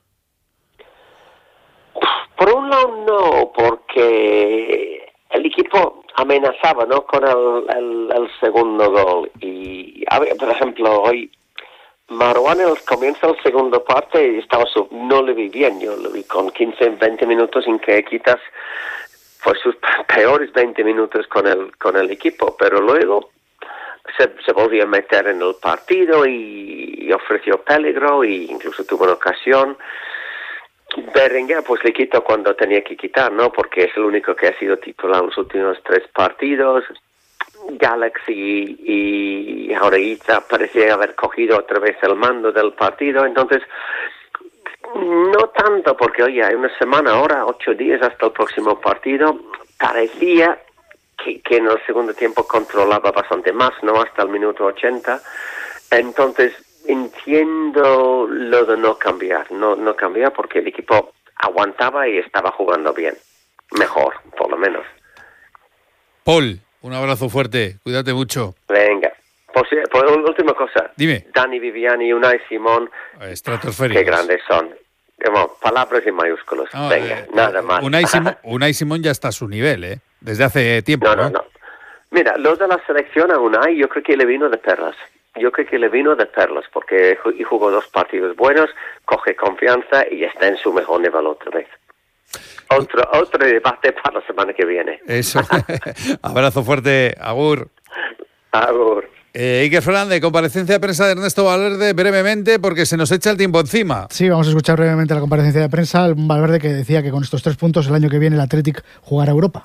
Por un lado no, porque el equipo amenazaba, ¿no?, con el, el, el segundo gol. Y, a ver, por ejemplo, hoy Marouane al comienzo del segundo parte estaba sub, no le vi bien, yo lo vi con quince, veinte minutos en que quitas fue sus peores veinte minutos con el con el equipo, pero luego se, se volvió a meter en el partido y, y ofreció peligro, e incluso tuvo una ocasión. Berenguer pues le quitó cuando tenía que quitar, ¿no?, porque es el único que ha sido titular en los últimos tres partidos. Galaxy y Oreguiza parecía haber cogido otra vez el mando del partido, entonces no tanto, porque oye, hay una semana ahora, ocho días hasta el próximo partido. Parecía que, que en el segundo tiempo controlaba bastante más, ¿no?, hasta el minuto ochenta. Entonces entiendo lo de no cambiar, no no cambiar porque el equipo aguantaba y estaba jugando bien, mejor, por lo menos. Paul, un abrazo fuerte, cuídate mucho. Venga. Por, por última cosa. Dime. Dani Viviani y Unai Simón. Estratosféricos. Qué grandes son. Bueno, palabras y mayúsculos. No, Venga, eh, nada más. Unai Simón, Unai Simón ya está a su nivel, ¿eh? Desde hace tiempo, no, ¿no? No, no, Mira, lo de la selección a Unai, yo creo que le vino de perlas. Yo creo que le vino de perlas, porque jugó dos partidos buenos, coge confianza y está en su mejor nivel otra vez. Otro, otro debate para la semana que viene. Eso. Abrazo fuerte, agur. Agur. Eh, Iker Fernández, comparecencia de prensa de Ernesto Valverde, brevemente, porque se nos echa el tiempo encima. Sí, vamos a escuchar brevemente la comparecencia de prensa. Valverde, que decía que con estos tres puntos el año que viene el Athletic jugará Europa.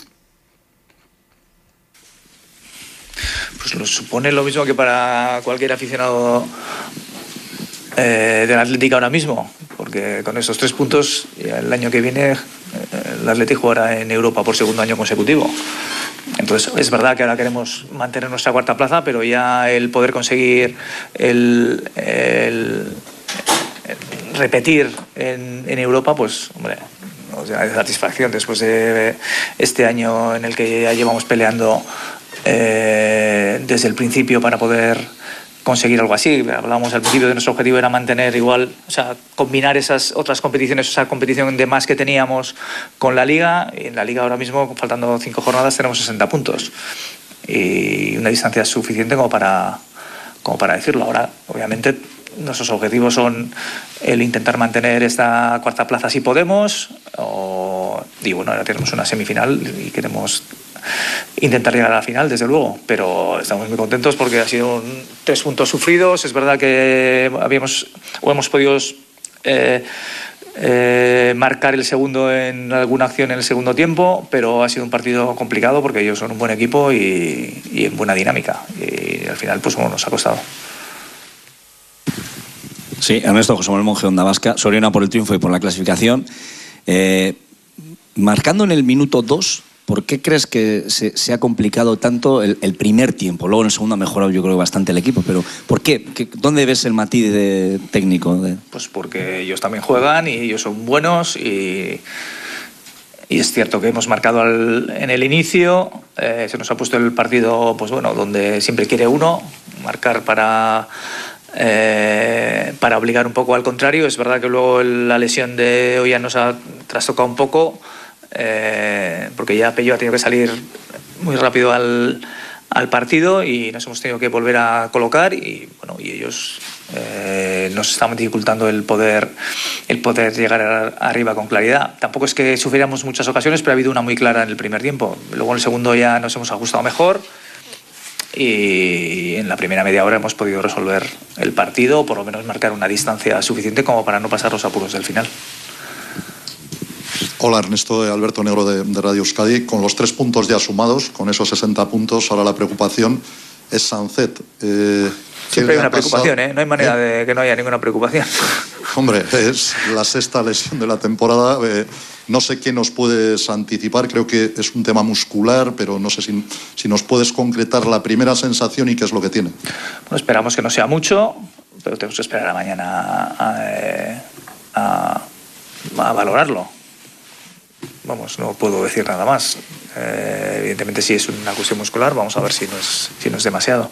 Pues lo supone lo mismo que para cualquier aficionado eh, del Athletic ahora mismo, porque con estos tres puntos el año que viene eh, el Athletic jugará en Europa por segundo año consecutivo. Entonces es verdad que ahora queremos mantener nuestra cuarta plaza, pero ya el poder conseguir el, el, el repetir en, en Europa, pues hombre, nos da satisfacción después de este año en el que ya llevamos peleando eh, desde el principio para poder conseguir algo así. Hablábamos al principio de nuestro objetivo era mantener igual, o sea, combinar esas otras competiciones, esa competición de más que teníamos con la Liga. Y en la Liga ahora mismo, faltando cinco jornadas, tenemos sesenta puntos. Y una distancia suficiente como para, como para decirlo. Ahora, obviamente, nuestros objetivos son el intentar mantener esta cuarta plaza si podemos. O, y bueno, ahora tenemos una semifinal y queremos intentar llegar a la final, desde luego, pero estamos muy contentos porque ha sido un, tres puntos sufridos. Es verdad que habíamos o hemos podido eh, eh, marcar el segundo en alguna acción en el segundo tiempo, pero ha sido un partido complicado porque ellos son un buen equipo y, y en buena dinámica, y al final pues bueno, nos ha costado. Sí, Ernesto, José Manuel Monje, Onda Vasca. Soriona por el triunfo y por la clasificación. Eh, marcando en el minuto dos, ¿por qué crees que se, se ha complicado tanto el, el primer tiempo? Luego en el segundo ha mejorado yo creo bastante el equipo, pero ¿por qué? ¿Qué ¿Dónde ves el matiz de técnico? De... Pues porque ellos también juegan y ellos son buenos y, y es cierto que hemos marcado al, en el inicio, eh, se nos ha puesto el partido pues bueno, donde siempre quiere uno, marcar para... Eh, para obligar un poco al contrario. Es verdad que luego la lesión de Ollán nos ha trastocado un poco, eh, porque ya Pello ha tenido que salir muy rápido al, al partido y nos hemos tenido que volver a colocar y bueno, y ellos eh, nos están dificultando el poder el poder llegar a, arriba con claridad. Tampoco es que sufriéramos muchas ocasiones, pero ha habido una muy clara en el primer tiempo. Luego en el segundo ya nos hemos ajustado mejor y en la primera media hora hemos podido resolver el partido o por lo menos marcar una distancia suficiente como para no pasar los apuros del final. Hola Ernesto, Alberto Negro de, de Radio Euskadi. Con los tres puntos ya sumados, con esos sesenta puntos, ahora la preocupación es Sancet. Eh, Siempre hay una preocupación, ¿eh? No hay manera ¿Eh? de que no haya ninguna preocupación. Hombre, es la sexta lesión de la temporada. Eh, no sé qué nos puedes anticipar, creo que es un tema muscular, pero no sé si, si nos puedes concretar la primera sensación y qué es lo que tiene. Bueno, esperamos que no sea mucho, pero tenemos que esperar a mañana a, a, a valorarlo. Vamos, no puedo decir nada más. Eh, evidentemente, si es una cuestión muscular, vamos a ver si no es, si no es demasiado.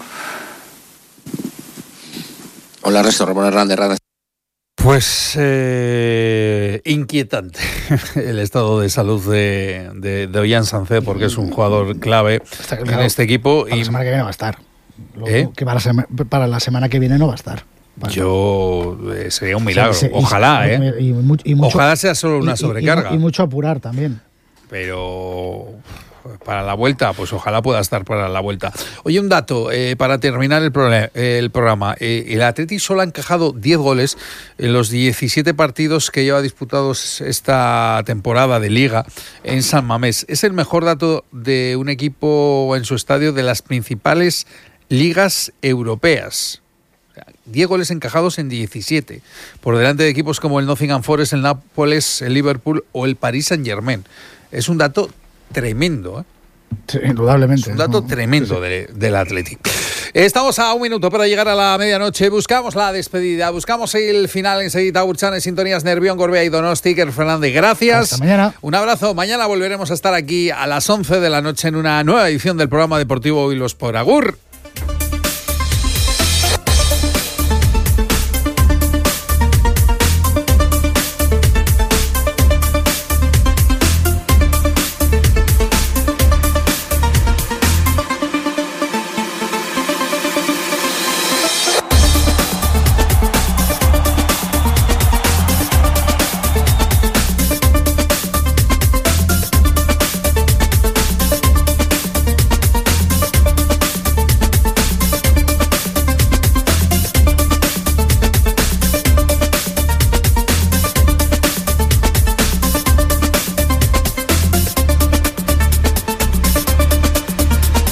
Hola, Ernesto, Ramón Hernández, Hernández. Pues eh, inquietante el estado de salud de, de, de Ollán Sancet, porque es un jugador clave en claro, este equipo. Para y la semana que viene va a estar. Luego, ¿Eh? Que para la, sema, para la semana que viene no va a estar. Vale. Yo eh, sería un milagro. Sí, sí, Ojalá, y, ¿eh? Y, y mucho, y mucho, Ojalá sea solo una y, sobrecarga. Y, y mucho apurar también. Pero para la vuelta, pues ojalá pueda estar para la vuelta. Oye, un dato eh, para terminar el, pro el programa. Eh, el Athletic solo ha encajado diez goles en los diecisiete partidos que lleva disputados esta temporada de Liga en San Mamés. Es el mejor dato de un equipo en su estadio de las principales ligas europeas. diez goles encajados en diecisiete, por delante de equipos como el Nottingham Forest, el Nápoles, el Liverpool o el Paris Saint-Germain. Es un dato tremendo, ¿eh? Sí, indudablemente. Es un dato no, tremendo sí, sí. De, del Athletic. Estamos a un minuto para llegar a la medianoche. Buscamos la despedida, buscamos el final enseguida. Urchan en sintonías Nervión, Gorbea y Donosti. Iker Fernández, gracias. Hasta mañana. Un abrazo. Mañana volveremos a estar aquí a las once de la noche en una nueva edición del programa deportivo Bilbo Sport. Agur.